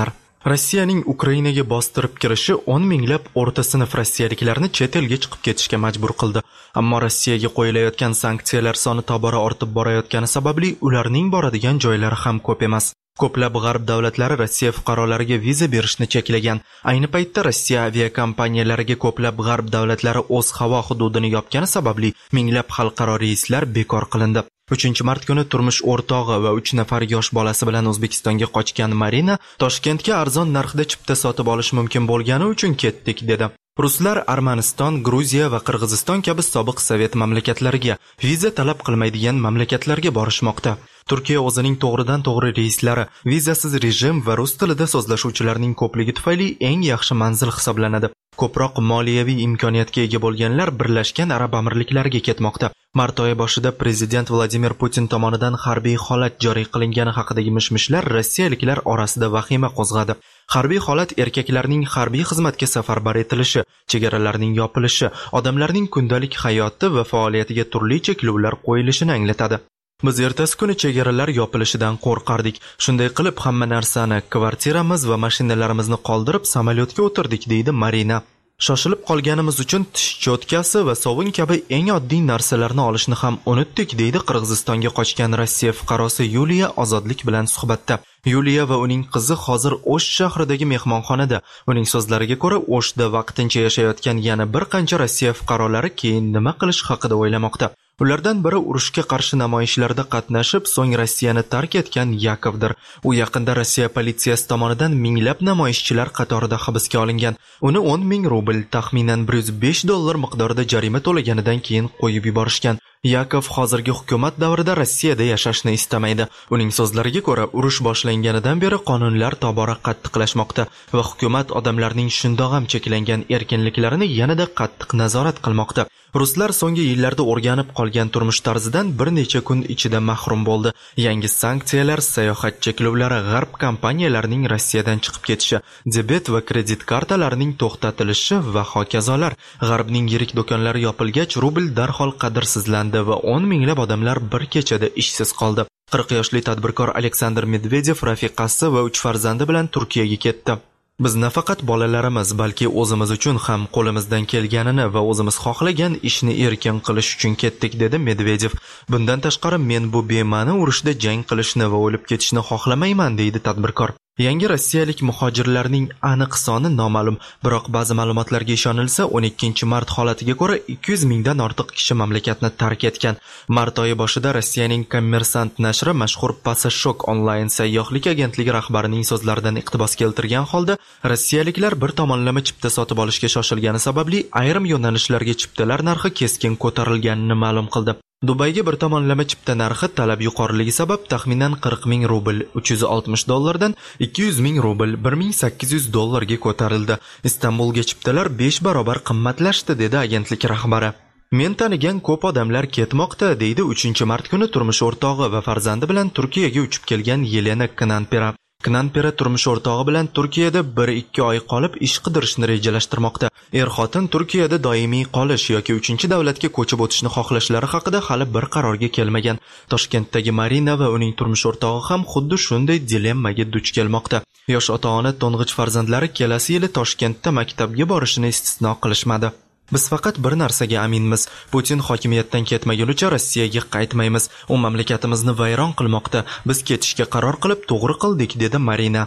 Rossiyaning Ukrainaga bostirib kirishi o'n minglab o'rta sinf rossiyaliklarni chet elga chiqib ketishga majbur qildi. Ammo Rossiyaga qo'yilayotgan sanksiyalar soni tobora ortib borayotgani sababli ularning boradigan joylari ham ko'p emas. Ko'plab g'arb davlatlari Rossiya fuqarolariga viza berishni cheklagan. Ayni paytda Rossiya aviakompaniyalariga ko'plab g'arb davlatlari o'z havo hududini yopgani sababli minglab xalqaro reyslar bekor qilindi. uchinchi mart kuni turmush o'rtog'i va uch nafar yosh bolasi bilan O'zbekistonga qochgan Marina Toshkentga arzon narxda chipta sotib olish mumkin bo'lgani uchun ketdik dedi. Ruslar Armaniston, Gruziya va Qirg'iziston kabi sobiq sovet mamlakatlariga viza talab qilmaydigan mamlakatlarga borishmoqda. Turkiya o'zining to'g'ridan-to'g'ri reyslari, vizasiz rejim va rus tilida so'zlashuvchilarning ko'pligi tufayli eng yaxshi manzil hisoblanadi. Ko'proq moliyaviy imkoniyatga ega bo'lganlar Birlashgan Arab Amirliklariga ketmoqda. Mart oyi boshida prezident Vladimir Putin tomonidan harbiy holat joriy qilingani haqidagi mishmishlar rossiyaliklar orasida vahima qo'zg'adi. Harbiy holat erkaklarning harbiy xizmatga safarbar etilishi, chegaralarning yopilishi, odamlarning kundalik hayoti va faoliyatiga turli cheklovlar qo'yilishini anglatadi. Biz ertasi kuni chegaralar yopilishidan qo'rqardik. Shunday qilib hamma narsani, kvartiramiz va mashinalarimizni qoldirib samolyotga o'tirdik, deydi Marina. Shoshilib qolganimiz uchun tish cho'tkasi va sovun kabi eng oddiy narsalarni olishni ham unutdik, deydi Qirg'izistonga qochgan Rossiya fuqarosi Yuliya Ozodlik bilan suhbatda. Yuliya va uning qizi hozir O'sh shahridagi mehmonxonada. Uning so'zlariga ko'ra, O'shda vaqtincha yashayotgan yana bir qancha Rossiya fuqarolari keyin nima qilish haqida o'ylamoqda. Ulardan biri urushga qarshi namoyishlarda qatnashib, so'ng Rossiyani tark etgan Yakovdir. U yaqinda Rossiya politsiyasi tomonidan minglab namoyishchilar qatorida hibsga olingan. Uni o'n ming rubl, taxminan bir yuz besh dollar miqdorida jarima to'laganidan keyin qo'yib yuborishgan. Yakov hozirgi hukumat davrida Rossiyada yashashni istamaydi. Uning so'zlariga ko'ra, urush boshlanganidan beri qonunlar tobora qattiqlashmoqda va hukumat odamlarning shundoq ham cheklangan erkinliklarini yanada qattiq nazorat qilmoqda. Ruslar so'nggi yillarda o'rganib qolgan turmush tarzidan bir necha kun ichida mahrum bo'ldi. Yangi sanksiyalar, sayohat cheklovlari, g'arb kompaniyalarining Rossiyadan chiqib ketishi, debet va kredit kartalarining to'xtatilishi va hokazolar. G'arbning yirik do'konlari yopilgach, rubl darhol qadrsizlandi va o'n minglab odamlar bir kechada ishsiz qoldi. qirq yoshli tadbirkor Aleksandr Medvedev rafiqasi va uch farzandi bilan Turkiyaga ketdi. Biz nafaqat bolalarimiz, balki o'zimiz uchun ham qo'limizdan kelganini va o'zimiz xohlagan ishni erkin qilish uchun ketdik, dedi Medvedev. Bundan tashqari, men bu bema'ni urushda jang qilishni va o'lib ketishni xohlamayman, deydi tadbirkor. Yangi rossiyalik muhojirlarning aniq soni noma'lum, biroq ba'zi ma'lumotlarga ishonilsa, o'n ikkinchi mart holatiga ko'ra ikki yuz mingdan ortiq kishi mamlakatni tark etgan. Mart oyi boshida Rossiyaning Kommersant nashri mashhur Passashok onlayn sayyohlik agentligi rahbarining so'zlaridan iqtibos keltirgan holda, rossiyaliklar bir tomonlama chipta sotib olishga shoshilgani sababli ayrim yo'nalishlarga chiptalar narxi keskin ko'tarilganini ma'lum qildi. Dubayga bir tomonlama chipta narxi talab yuqoriligi sabab taxminan qirq ming rubl, uch yuz oltmish dollardan ikki yuz ming rubl, bir ming sakkiz yuz dollarga ko'tarildi. Istanbulga chiptalar besh barobar qimmatlashdi, dedi agentlik rahbari. Men tanigan ko'p odamlar ketmoqda, deydi uchinchi mart kuni turmush o'rtog'i va farzandi bilan Turkiyaga uchib kelgan Yelena Knanpera. Knanpera turmush o'rtog'i bilan Turkiyada bir ikki oy qolib ish qidirishni rejalashtirmoqda. Er-xotin Turkiyada doimiy qolish yoki uchinchi davlatga ko'chib o'tishni xohlashlari haqida hali bir qarorga kelmagan. Toshkentdagi Marina va uning turmush o'rtog'i ham xuddi shunday dilemmaga duch kelmoqda. Yosh ota-ona to'ng'ich farzandlari kelasi yili Toshkentda maktabga borishini istisno qilishmadi. Biz faqat bir narsaga aminmiz. Putin hokimiyatdan ketmagunicha Rossiyaga qaytmaymiz. U mamlakatimizni vayron qilmoqda. Biz ketishga qaror qilib to'g'ri qildik, dedi Marina.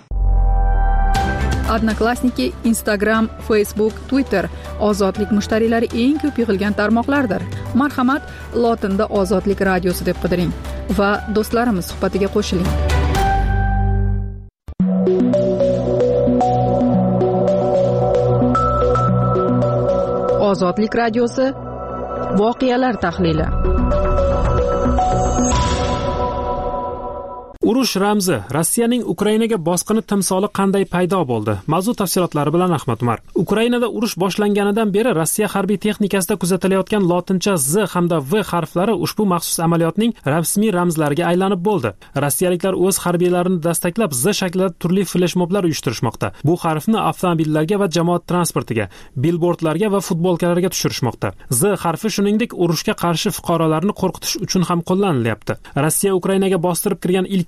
Odnoklassniki, Instagram, Facebook, Twitter ozodlik mushtariylari eng ko'p yig'ilgan tarmoqlardir. Marhamat, lotinda Ozodlik radiosi deb qidiring va do'stlarimiz suhbatiga qo'shiling. Ozodlik radiosi voqealar tahlili. Urush ramzi, Rossiyaning Ukrainaga bosqini timsoli qanday paydo bo'ldi? Mavzu tafsilotlari bilan Ahmad Umar. Ukrainada urush boshlanganidan beri Rossiya harbiy texnikasida kuzatilayotgan lotincha Z hamda V harflari ushbu maxsus amaliyotning rasmiy ramzlariga aylanib bo'ldi. Rossiyaliklar o'z harbiylarini dastaklab Z shaklida turli fleshmoblar uyushtirishmoqda. Bu harfni avtomobillarga va jamoat transportiga, billbordlarga va futbolkalarga tushirishmoqda. Z harfi shuningdek urushga qarshi fuqarolarni qo'rqitish uchun ham qo'llanilyapti. Rossiya Ukrainaga bostirib kirgan ilk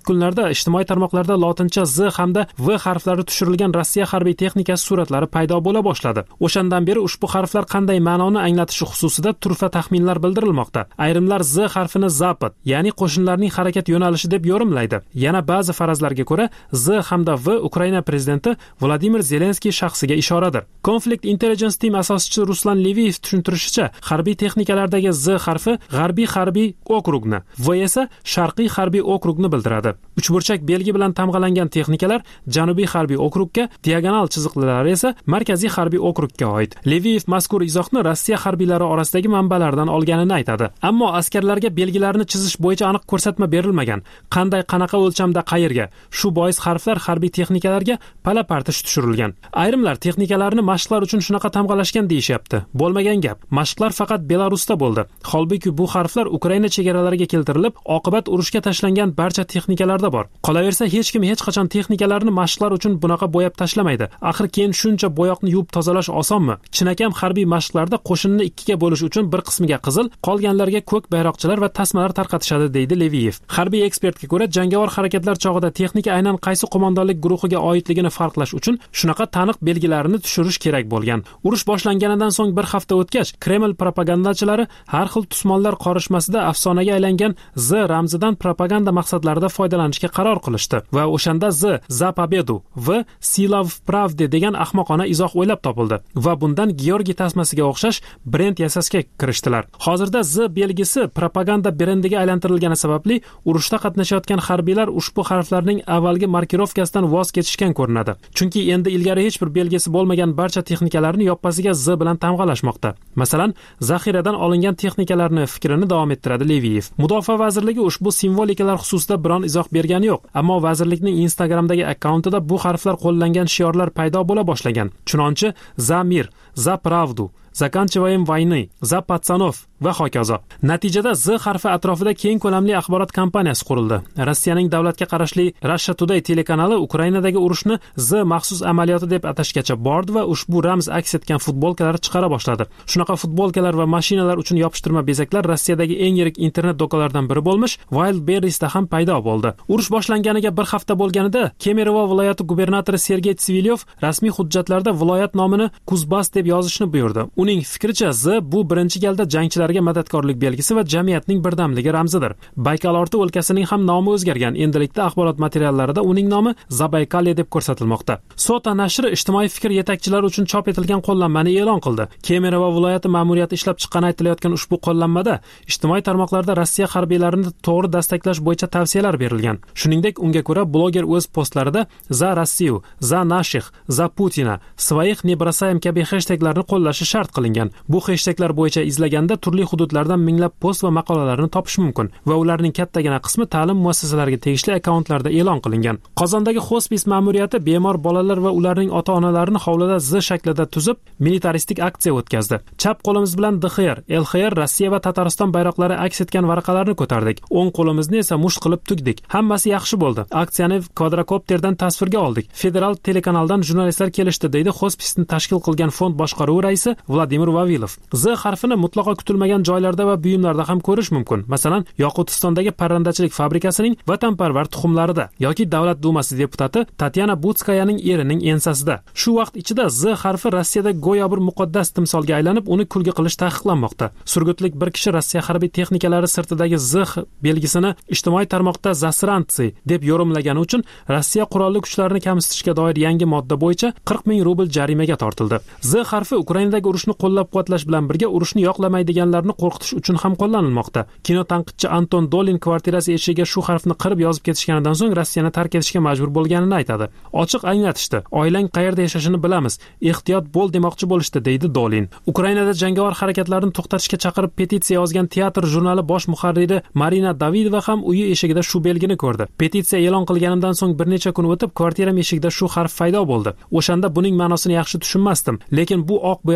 kunlarda ijtimoiy tarmoqlarda lotincha Z hamda V harflari tushirilgan Rossiya harbiy texnikasi suratlari paydo bo'la boshladi. O'shandan beri ushbu harflar qanday ma'noni anglatishi xususida turfa taxminlar bildirilmoqda. Ayrimlar Z harfini Zapad, ya'ni qo'shinlarning harakat yo'nalishi deb yorumlaydi. Yana ba'zi farazlarga ko'ra Z hamda V Ukraina prezidenti Vladimir Zelenskiy shaxsiga ishoradir. Conflict Intelligence Team asoschisi Ruslan Leviyev tushuntirishicha, harbiy texnikalardagi Z harfi G'arbiy harbiy okrugni, V esa Sharqiy harbiy okrugni bildiradi. Uchburchak belgi bilan tamg'alangan texnikalar Janubiy harbiy okrugga, diagonal chiziqlari esa Markaziy harbiy okrugga oid. Leviyev mazkur izohni Rossiya harbiylari orasidagi manbalardan olganini aytadi. Ammo askarlarga belgilarni chizish bo'yicha aniq ko'rsatma berilmagan. Qanday, qanaqa o'lchamda, qayerga? Shu bois harflar harbiy texnikalarga pala-partish tushirilgan. Ayrimlar texnikalarni mashqlar uchun shunaqa tamg'alashgan deyishyapti. Bo'lmagan gap. Mashqlar faqat Belarusda bo'ldi. Holbuki bu harflar Ukraina chegaralariga keltirilib, oqibat urushga tashlangan barcha texnikalarda bor. Qolaversa, hech kim hech qachon texnikalarni mashqlar uchun bunaqa bo'yab tashlamaydi. Axir keyin shuncha bo'yoqni yuvib tozalash osonmi? Chinakam harbiy mashqlarda qo'shinni ikkiga bo'lish uchun bir qismiga qizil, qolganlarga ko'k bayroqchalar va tasmalar tarqatishadi, deydi Leviyev. Harbiy ekspertga ko'ra, jangovar harakatlar chog'ida texnika aynan qaysi qo'mondonlik guruhiga oidligini farqlash uchun shunaqa taniq belgilarini tushirish kerak bo'lgan. Urush boshlanganidan so'ng bir hafta o'tgach, Kreml propagandachilari har xil tusmonlar qorishmasida afsonaga aylangan Z ramzidan propaganda maqsadlarida foydalanishga qaror qilishdi va o'shanda Z za pobedu v sila v pravde degan ahmoqona izoh o'ylab topildi va bundan Georgiy tasmasiga o'xshash brend yasashga kirishdilar. Hozirda Z belgisi propaganda brendiga aylantirilgani sababli urushda qatnashayotgan harbiylar ushbu harflarning avvalgi markirovkasidan voz kechishgan ko'rinadi. Chunki endi ilgari hech bir belgisi bo'lmagan barcha texnikalarni yoppasiga Z bilan tamg'alashmoqda. Masalan, zaxiradan olingan texnikalarni fikrini davom ettiradi Leviyev. Mudofaa vazirligi ushbu simvolikalar xususida biron izoh bergani yo'q, ammo vazirlikning Instagramdagi akkauntida bu harflar qo'llangan shiorlar paydo bo'la boshlagan. Chunonchi za mir, za pravdu, Zakanchivayim vayni, za patsanov va hokazo. Natijada Z harfi atrofida keng ko'lamli axborot kampaniyasi qurildi. Rossiyaning davlatga qarashli Russia Today telekanali Ukrainadagi urushni Z maxsus amaliyoti deb atashgacha bordi va ushbu ramz aks etgan futbolkalar chiqara boshladi. Shunaqa futbolkalar va mashinalar uchun yopishtirma bezaklar Rossiyadagi eng yirik internet do'konlaridan biri bo'lmish Wildberries'da ham paydo bo'ldi. Urush boshlanganiga bir hafta bo'lganida Kemerovo viloyati gubernatori Sergey Tsivilyov rasmiy hujjatlarda viloyat nomini Kuzbas deb yozishni buyurdi. Uning fikricha, Z bu birinchi galda jangchilarga madadkorlik belgisi va jamiyatning birdamligi ramzidir. Baykalorti o'lkasining ham nomi o'zgargan. Endilikda axborot materiallarida uning nomi Zabaykalye deb ko'rsatilmoqda. Sota nashri ijtimoiy fikr yetakchilari uchun chop etilgan qo'llanmani e'lon qildi. Kemerovo viloyati ma'muriyati ishlab chiqqani aytilayotgan ushbu qo'llanmada ijtimoiy tarmoqlarda Rossiya harbiylarini to'g'ri dastaklash bo'yicha tavsiyalar berilgan. Shuningdek, unga ko'ra bloger o'z postlarida za Rossiyu, za nashih, za Putina, своих не бросаем kabi hashtaglarni qo'llashi shart qilingan. Bu hashtaglar bo'yicha izlaganda turli hududlardan minglab post va maqolalarni topish mumkin va ularning kattagina qismi ta'lim muassasalariga tegishli akkauntlarda e'lon qilingan. Qozondagi hospis ma'muriyati bemor bolalar va ularning ota-onalarini hovlida Z shaklida tuzib, militaristik aksiya o'tkazdi. Chap qo'limiz bilan D X R, L X R, Rossiya va Tatariston bayroqlari aks etgan varaqalarni ko'tardik. O'ng qo'limizni esa musht qilib tugdik. Hammasi yaxshi bo'ldi. Aksiyani kvadrokopterdan tasvirga oldik. Federal telekanaldan jurnalistlar kelishdi, deydi hospisni tashkil qilgan fond boshqaruvi raisi Vladimir Vavilov. Z harfini mutlaqo kutilmagan joylarda va buyumlarda ham ko'rish mumkin. Masalan, Yoqutistondagi parrandachilik fabrikasining vatanparvar tuxumlarida yoki Davlat dumasi deputati Tatyana Butskayaning erining ensasida. Shu vaqt ichida Z harfi Rossiyada go'yo bir muqaddas timsolga aylanib, uni kulgi qilish taqiqlanmoqda. Surgutlik bir kishi Rossiya harbiy texnikalari sirtidagi Z belgisini ijtimoiy tarmoqda zasrantsiy deb yorumlagani uchun Rossiya qurolli kuchlarini kamsitishga doir yangi modda bo'yicha qirq ming rubl jarimaga tortildi. Z harfi Ukrainadagi urushni qo'llab-quvvatlash bilan birga urushni yoqlamaydiganlarni qo'rqitish uchun ham qo'llanilmoqda. Kino tanqidchi Anton Dolin kvartirasi eshigiga shu harfni qirib yozib ketishganidan so'ng Rossiyani tark etishga majbur bo'lganini aytadi. Ochiq anglatishdi. Oilang qayerda yashashini bilamiz. Ehtiyot bo'l demoqchi bo'lishdi, deydi Dolin. Ukrainada jangovar harakatlarni to'xtatishga chaqirib petitsiya yozgan Teatr jurnali bosh muharriri Marina Davidova ham uyi eshigida shu belgini ko'rdi. Petitsiya e'lon qilganimdan so'ng bir necha kun o'tib, kvartiram eshigida shu harf paydo bo'ldi. O'shanda buning ma'nosini yaxshi tushunmasdim, lekin bu oq bo'yoqda belgi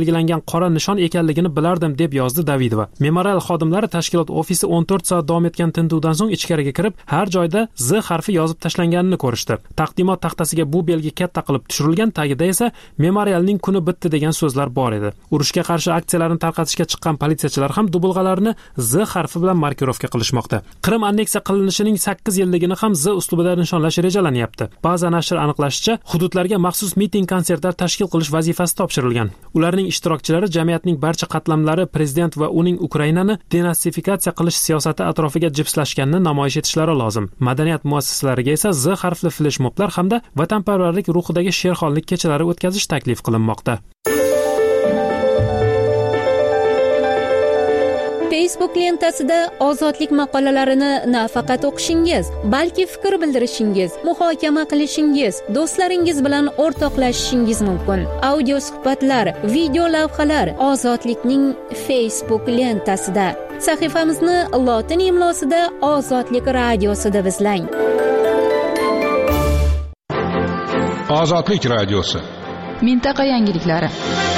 belgilangan qora nishon ekanligini bilardim, deb yozdi Davidova. Memorial xodimlari tashkilot ofisi o'n to'rt soat davom etgan tintuvdan so'ng ichkariga kirib, har joyda Z harfi yozib tashlanganini ko'rishdi. Taqdimot taxtasiga bu belgi katta qilib tushirilgan, tagida esa Memorialning kuni bitdi degan so'zlar bor edi. Urushga qarshi aksiyalarni tarqatishga chiqqan politsiyachilar ham dubulg'alarni Z harfi bilan markirovka qilishmoqda. Qrim anneksiya qilinishining sakkiz yilligini ham Z uslubida nishonlash rejalanyapti. Ba'zi nashr aniqlashicha, hududlarga maxsus miting, konsertlar tashkil qilish vazifasi topshirilgan. Ularning ishtirokchilari jamiyatning barcha qatlamlari prezident va uning Ukrainani denasifikatsiya qilish siyosati atrofiga jipslashganini namoyish etishlari lozim. Madaniyat muassasalariga esa Z harfli fleshmoblar hamda vatanparvarlik ruhidagi sherxonlik kechalari o'tkazish taklif qilinmoqda. Facebook lentasida ozodlik maqolalarini nafaqat o'qishingiz, balki fikr bildirishingiz, muhokama qilishingiz, do'stlaringiz bilan o'rtoqlashishingiz mumkin. Audio suhbatlar, video lavhalar ozodlikning Facebook lentasida. Sahifamizni lotin imlosida Ozodlik radiosi deb izlang. Ozodlik radiosi. Mintaqa yangiliklari.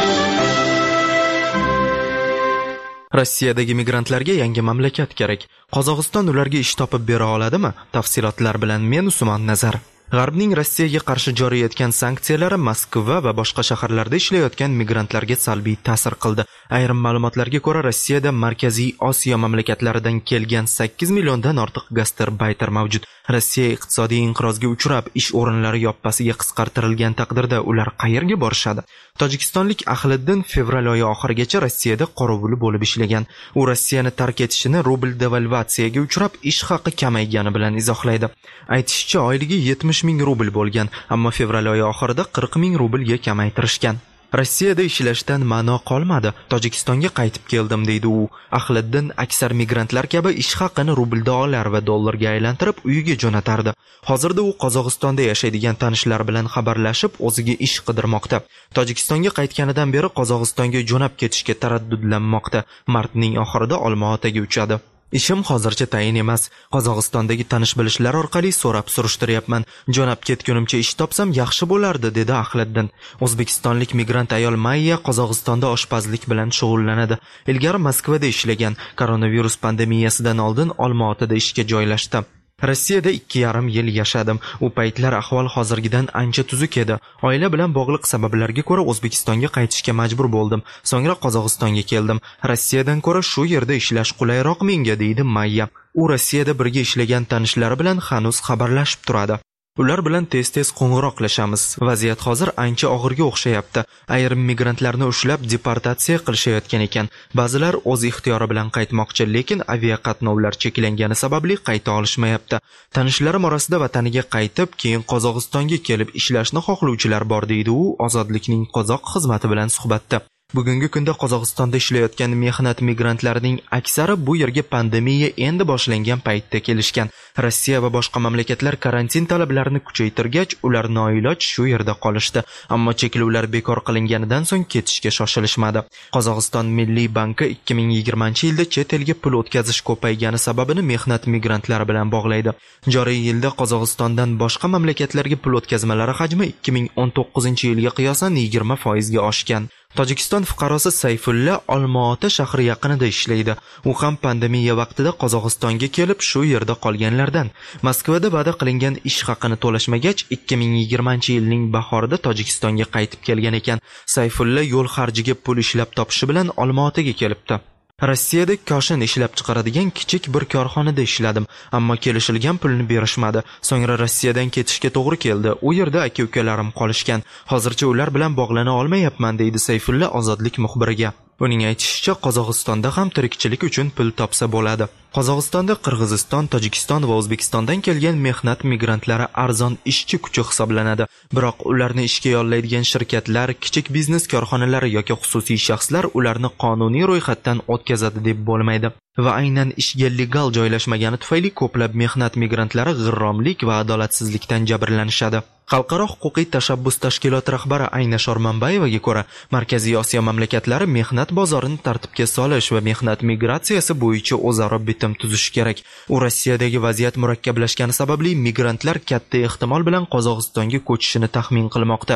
Rossiyadagi migrantlarga yangi mamlakat kerak. Qozog'iston ularga ish topib bera oladimi? Tafsilotlar bilan men Usmon Nazar. G'arbning Rossiyaga qarshi joriy etgan sanksiyalari Moskva va boshqa shaharlarda ishlayotgan migrantlarga salbiy ta'sir qildi. Ayrim ma'lumotlarga ko'ra, Rossiyada Markaziy Osiyo mamlakatlaridan kelgan sakkiz milliondan ortiq gastarbayter mavjud. Rossiya iqtisodiy inqirozga uchrab, ish o'rinlari yoppasiga qisqartirilgan taqdirda ular qayerga borishadi? Tojikistonlik Ahliddin fevral oyi oxirigacha Rossiyada qorovul bo'lib ishlagan. U Rossiyani tark etishini rubl devalvatsiyaga uchrab, ish haqi kamaygani bilan izohlaydi. Aytishicha, oyligi yetmish ming rubl bo'lgan, ammo fevral oyi oxirida qirq ming rublga kamaytirishgan. Rossiyada ishlashdan ma'no qolmadi. Tojikistonga qaytib keldim, deydi u. Ahliddin aksar migrantlar kabi ish haqini rubl dollar va dollarga aylantirib uyiga jo'natardi. Hozirda u Qozog'istonda yashaydigan tanishlari bilan xabarlashib, o'ziga ish qidirmoqda. Tojikistonga qaytganidan beri Qozog'istonga jo'nab ketishga taraddudlanmoqda. Martning oxirida Olma-Otaga uchadi. Ishim hozircha tayin emas. Qozog'istondagi tanish-bilishlar orqali so'rab surishtiryapman. Jo'nab ketgunimcha ish topsam yaxshi bo'lardi, dedi Ahliddin. O'zbekistonlik migrant ayol Mayya Qozog'istonda oshpazlik bilan shug'ullanadi. Ilgari Moskvada ishlagan. Koronavirus pandemiyasidan oldin Olma-Otada ishga joylashdi. Rossiyada ikki yarim yil yashadim. U paytlar ahvol hozirgidan ancha tuzuk edi. Oila bilan bog'liq sabablarga ko'ra O'zbekistonga qaytishga majbur bo'ldim. So'ngra Qozog'istonga keldim. Rossiyadan ko'ra shu yerda ishlash qulayroq menga, deydi Mayya. U Rossiyada birga ishlagan tanishlari bilan hanuz xabarlashib turadi. Ular bilan tez-tez qo'ng'iroqlashamiz. Vaziyat hozir ancha og'irga o'xshayapti. Ayrim migrantlarni ushlab deportatsiya qilishayotgan ekan. Ba'zilar o'z ixtiyori bilan qaytmoqchi, lekin aviaqatnovlar cheklangani sababli qayta olishmayapti. Tanishlarim orasida vataniga qaytib, keyin Qozog'istonga kelib ishlashni xohlovchilar bor, deydi u Ozodlikning qozoq xizmati bilan suhbatda. Bugungi kunda Qozog'istonda ishlayotgan mehnat migrantlarining aksari bu yerga pandemiya endi boshlangan paytda kelishgan. Rossiya va boshqa mamlakatlar karantin talablarini kuchaytirgach, ular noiloj shu yerda qolishdi. Ammo cheklovlar bekor qilinganidan so'ng ketishga shoshilishmadi. Qozog'iston Milliy banki ikki ming yigirmanchi yilda chet elga pul o'tkazish ko'paygani sababini mehnat migrantlari bilan bog'laydi. Joriy yilda Qozog'istondan boshqa mamlakatlarga pul o'tkazmalari hajmi ikki ming o'n to'qqizinchi yilga qiyosan yigirma foiz ga oshgan. Tojikiston fuqarosi Sayfulla Olma-Ota shahri yaqinida ishlaydi. U ham pandemiya vaqtida Qozog'istonga kelib shu yerda qolganlardan. Moskvada va'da qilingan ish haqini to'lashmagach, ikki ming yigirmanchi yilning bahorida Tojikistonga qaytib kelgan ekan. Sayfulla yo'l xarjiga pul ishlab topishi bilan Olma-Otaga kelibdi. Rossiyada koshin ishlab chiqaradigan kichik bir korxonada ishladim, ammo kelishilgan pulni berishmadi. So'ngra Rossiyadan ketishga to'g'ri keldi. U yerda aka-ukalarim qolishgan. Hozircha ular bilan bog'lana olmayapman, deydi Sayfulla Ozodlik muxbiriga. Uning aytishicha, Qozog'istonda ham tirikchilik uchun pul topsa bo'ladi. Qozog'istonda Qirg'iziston, Tojikiston va O'zbekistondan kelgan mehnat migrantlari arzon ishchi kuchi hisoblanadi. Biroq ularni ishga yollaydigan shirkatlar, kichik biznes korxonalari yoki xususiy shaxslar ularni qonuniy ro'yxatdan o'tkazadi deb bo'lmaydi. Va aynan ishga legal joylashmagani tufayli ko'plab mehnat migrantlari g'irromlik va adolatsizlikdan jabrlanishadi. Xalqaro huquqiy tashabbus tashkiloti rahbari Ayna Shormanbayevaga ko'ra, Markaziy Osiyo mamlakatlari mehnat bozorini tartibga solish va mehnat migratsiyasi bo'yicha o'zaro bitim tuzishi kerak. U Rossiyadagi vaziyat murakkablashgani sababli migrantlar katta ehtimol bilan Qozog'istonga ko'chishini taxmin qilmoqda.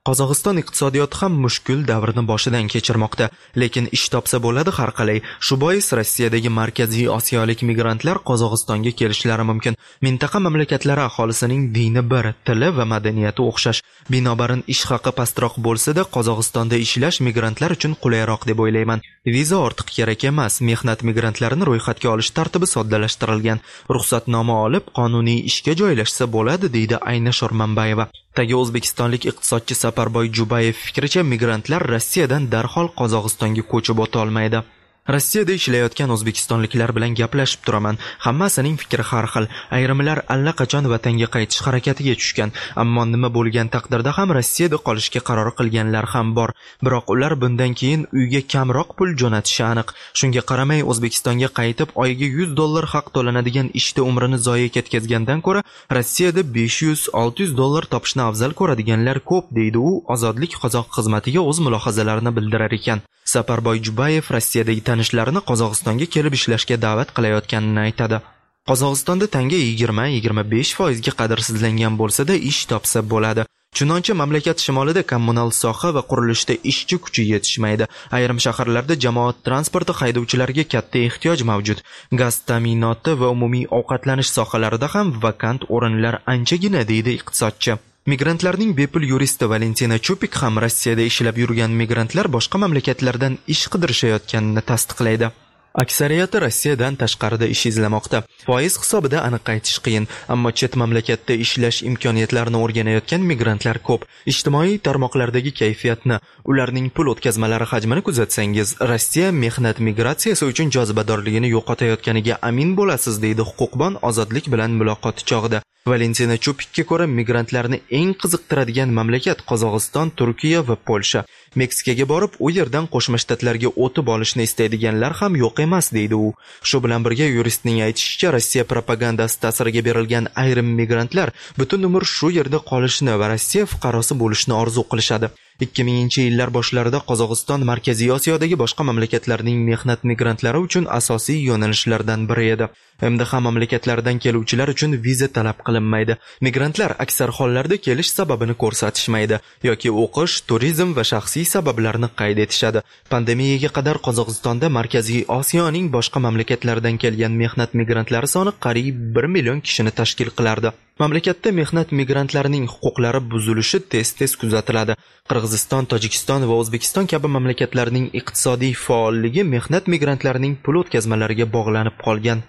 Qozog'iston iqtisodiyoti ham mushkul davrni boshidan kechirmoqda, lekin ish topsa bo'ladi har qalay. Shu bois Rossiyadagi markaziy osiyolik migrantlar Qozog'istonga kelishlari mumkin. Mintaqa mamlakatlari aholisining dini bir, tili va madaniyati o'xshash. Binobarin ish haqi pastroq bo'lsa-da, Qozog'istonda ishlash migrantlar uchun qulayroq deb o'ylayman. Viza ortiq kerak emas. Mehnat migrantlarini ro'yxatga olish tartibi soddalashtirilgan. Ruxsatnoma olib, qonuniy ishga joylashsa bo'ladi, deydi Ayna Shormanbayeva. Tagi o'zbekistonlik iqtisodchi Saparboy Jubayev fikricha, migrantlar Rossiyadan darhol Qozog'istonga ko'chib o'ta olmaydi. Rossiyada ishlayotgan o'zbekistonliklar bilan gaplashib turaman. Hammasining fikri har xil. Ayrimlar allaqachon vatanga qaytish harakatiga tushgan, ammo nima bo'lgan taqdirda ham Rossiyada qolishga qaror qilganlar ham bor. Biroq ular bundan keyin uyga kamroq pul jo'natishi aniq. Shunga qaramay O'zbekistonga qaytib oyiga yuz dollar haq to'lanadigan ishda umrini zoya ketkazgandan ko'ra Rossiyada besh yuz olti yuz dollar topishni afzal ko'radiganlar ko'p, deydi u Ozodlik qozoq xizmatiga o'z mulohazalarini bildirar ekan. Saparboy Jubayev Rossiyadagi tanishlarini Qozog'istonga kelib ishlashga da'vat qilayotganini aytadi. Qozog'istonda tanga yigirma yigirma besh foiz ga qadrsizlangan bo'lsa-da, ish topsa bo'ladi. Chunonchi mamlakat shimolida kommunal soha va qurilishda ishchi kuchi yetishmaydi. Ayrim shaharlarda jamoat transporti haydovchilariga katta ehtiyoj mavjud. Gaz ta'minoti va umumiy ovqatlanish sohalarida ham vakant o'rinlar anchagina, deydi iqtisodchi. Migrantlarning bepul yuristi Valentina Chupik ham Rossiyada ishlab yurgan migrantlar boshqa mamlakatlardan ish qidirishayotganini tasdiqlaydi. Aksariyati Rossiyadan tashqarida ish izlamoqda. Foiz hisobida aniq aytish qiyin, ammo chet mamlakatda ishlash imkoniyatlarini o'rganayotgan migrantlar ko'p. Ijtimoiy tarmoqlardagi kayfiyatni, ularning pul o'tkazmalari hajmini kuzatsangiz, Rossiya mehnat migratsiyasi uchun jozibadorligini yo'qotayotganiga amin bo'lasiz, deydi huquqbon Ozodlik bilan muloqoti chog'ida. Valentina Chupikka ko'ra, migrantlarni eng qiziqtiradigan mamlakat Qozog'iston, Turkiya va Polsha. Meksikaga borib, u yerdan Qo'shma Shtatlarga o'tib olishni istaydiganlar ham yo'q emas, deydi u. Shu bilan birga yuristning aytishicha, Rossiya propagandasi ta'siriga berilgan ayrim migrantlar butun umr shu yerda qolishni va Rossiya fuqarosi bo'lishni orzu qilishadi. ikki minginchi yillar boshlarida Qozog'iston Markaziy Osiyodagi boshqa mamlakatlarning mehnat migrantlari uchun asosiy yo'nalishlardan biri edi. M D H mamlakatlaridan keluvchilar uchun viza talab qilinmaydi. Migrantlar aksar hollarda kelish sababini ko'rsatishmaydi yoki o'qish, turizm va shaxsiy sabablarni qayd etishadi. Pandemiyaga qadar Qozog'istonda Markaziy Osiyoning boshqa mamlakatlaridan kelgan mehnat migrantlari soni qariyb bir million kishini tashkil qilardi. Mamlakatda mehnat migrantlarining huquqlari buzilishi tez-tez kuzatiladi. Qirg'iziston, Tojikiston va O'zbekiston kabi mamlakatlarning iqtisodiy faolligi mehnat migrantlarining pul o'tkazmalariga bog'lanib qolgan.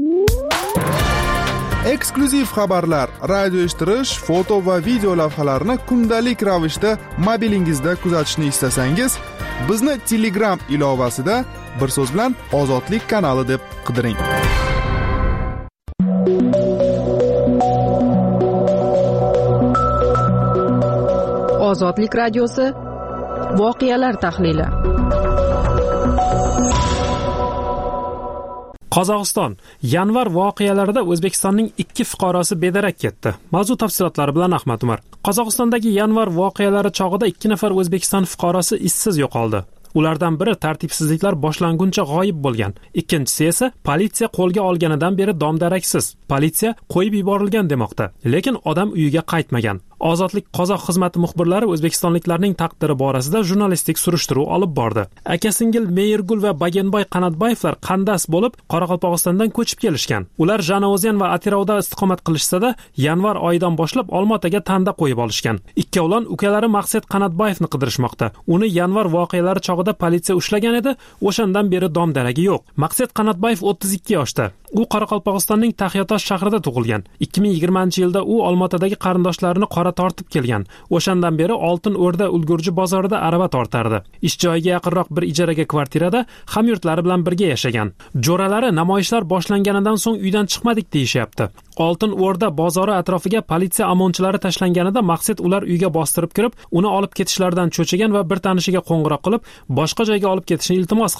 Eksklyuziv xabarlar, radio eshittirish, foto va video lavhalarni kundalik ravishda mobilingizda kuzatishni istasangiz, bizni Telegram ilovasida bir so'z bilan Ozodlik kanali deb qidiring. Ozodlik radiosi voqealar tahlili. Qozog'iston yanvar voqealarida O'zbekistonning ikki fuqarosi bedarak ketdi. Mavzu tafsilotlari bilan Ahmad Umar. Qozog'istondagi yanvar voqealari chog'ida ikki nafar O'zbekiston fuqarosi izsiz yo'qoldi. Ulardan biri tartibsizliklar boshlanguncha g'oyib bo'lgan. Ikkinchisi esa politsiya qo'lga olganidan beri dom-daraksiz. Politsiya qo'yib yuborilgan demoqda, lekin odam uyiga qaytmagan. Ozodlik qozoq xizmati muxbirlari o'zbekistonliklarning taqdiri borasida jurnalistik surishtiruv olib bordi. Aka-singil Meyrgul va Bagenboy Qanatbayevlar qandas bo'lib Qoraqalpog'istondan ko'chib kelishgan. Ular Jano'zian va Atirovda istiqomat qilishsa-da, yanvar oyidan boshlab Olmaotaga tanda qo'yib olishgan. Ikkovlon ukalari Maqsad Qanatbayevni qidirishmoqda. Uni yanvar voqealari chog'ida politsiya ushlagan edi, o'shandan beri dom-daragi yo'q. Maqsad Qanatbayev o'ttiz ikki yoshda. U Qoraqalpog'istonning Taxyatosh shahrida tug'ilgan. ikki ming yigirmanchi yilda u Olmaotadagi qarindoshlarini qora tortib kelgan. O'shandan beri Oltin O'rda Ulgurji bozorida arava tortardi. Ish joyiga yaqinroq bir ijaraga kvartirada hamyurtlari bilan birga yashagan. Jo'ralari namoyishlar boshlanganidan so'ng uydan chiqmadik deyishyapti. Oltin O'rda bozori atrofiga politsiya amonchilari tashlanganida Maqsad ular uyga bostirib kirib, uni olib ketishlaridan cho'chigan va bir tanishiga qo'ng'iroq qilib, boshqa joyga olib ketishni iltimos qilgan.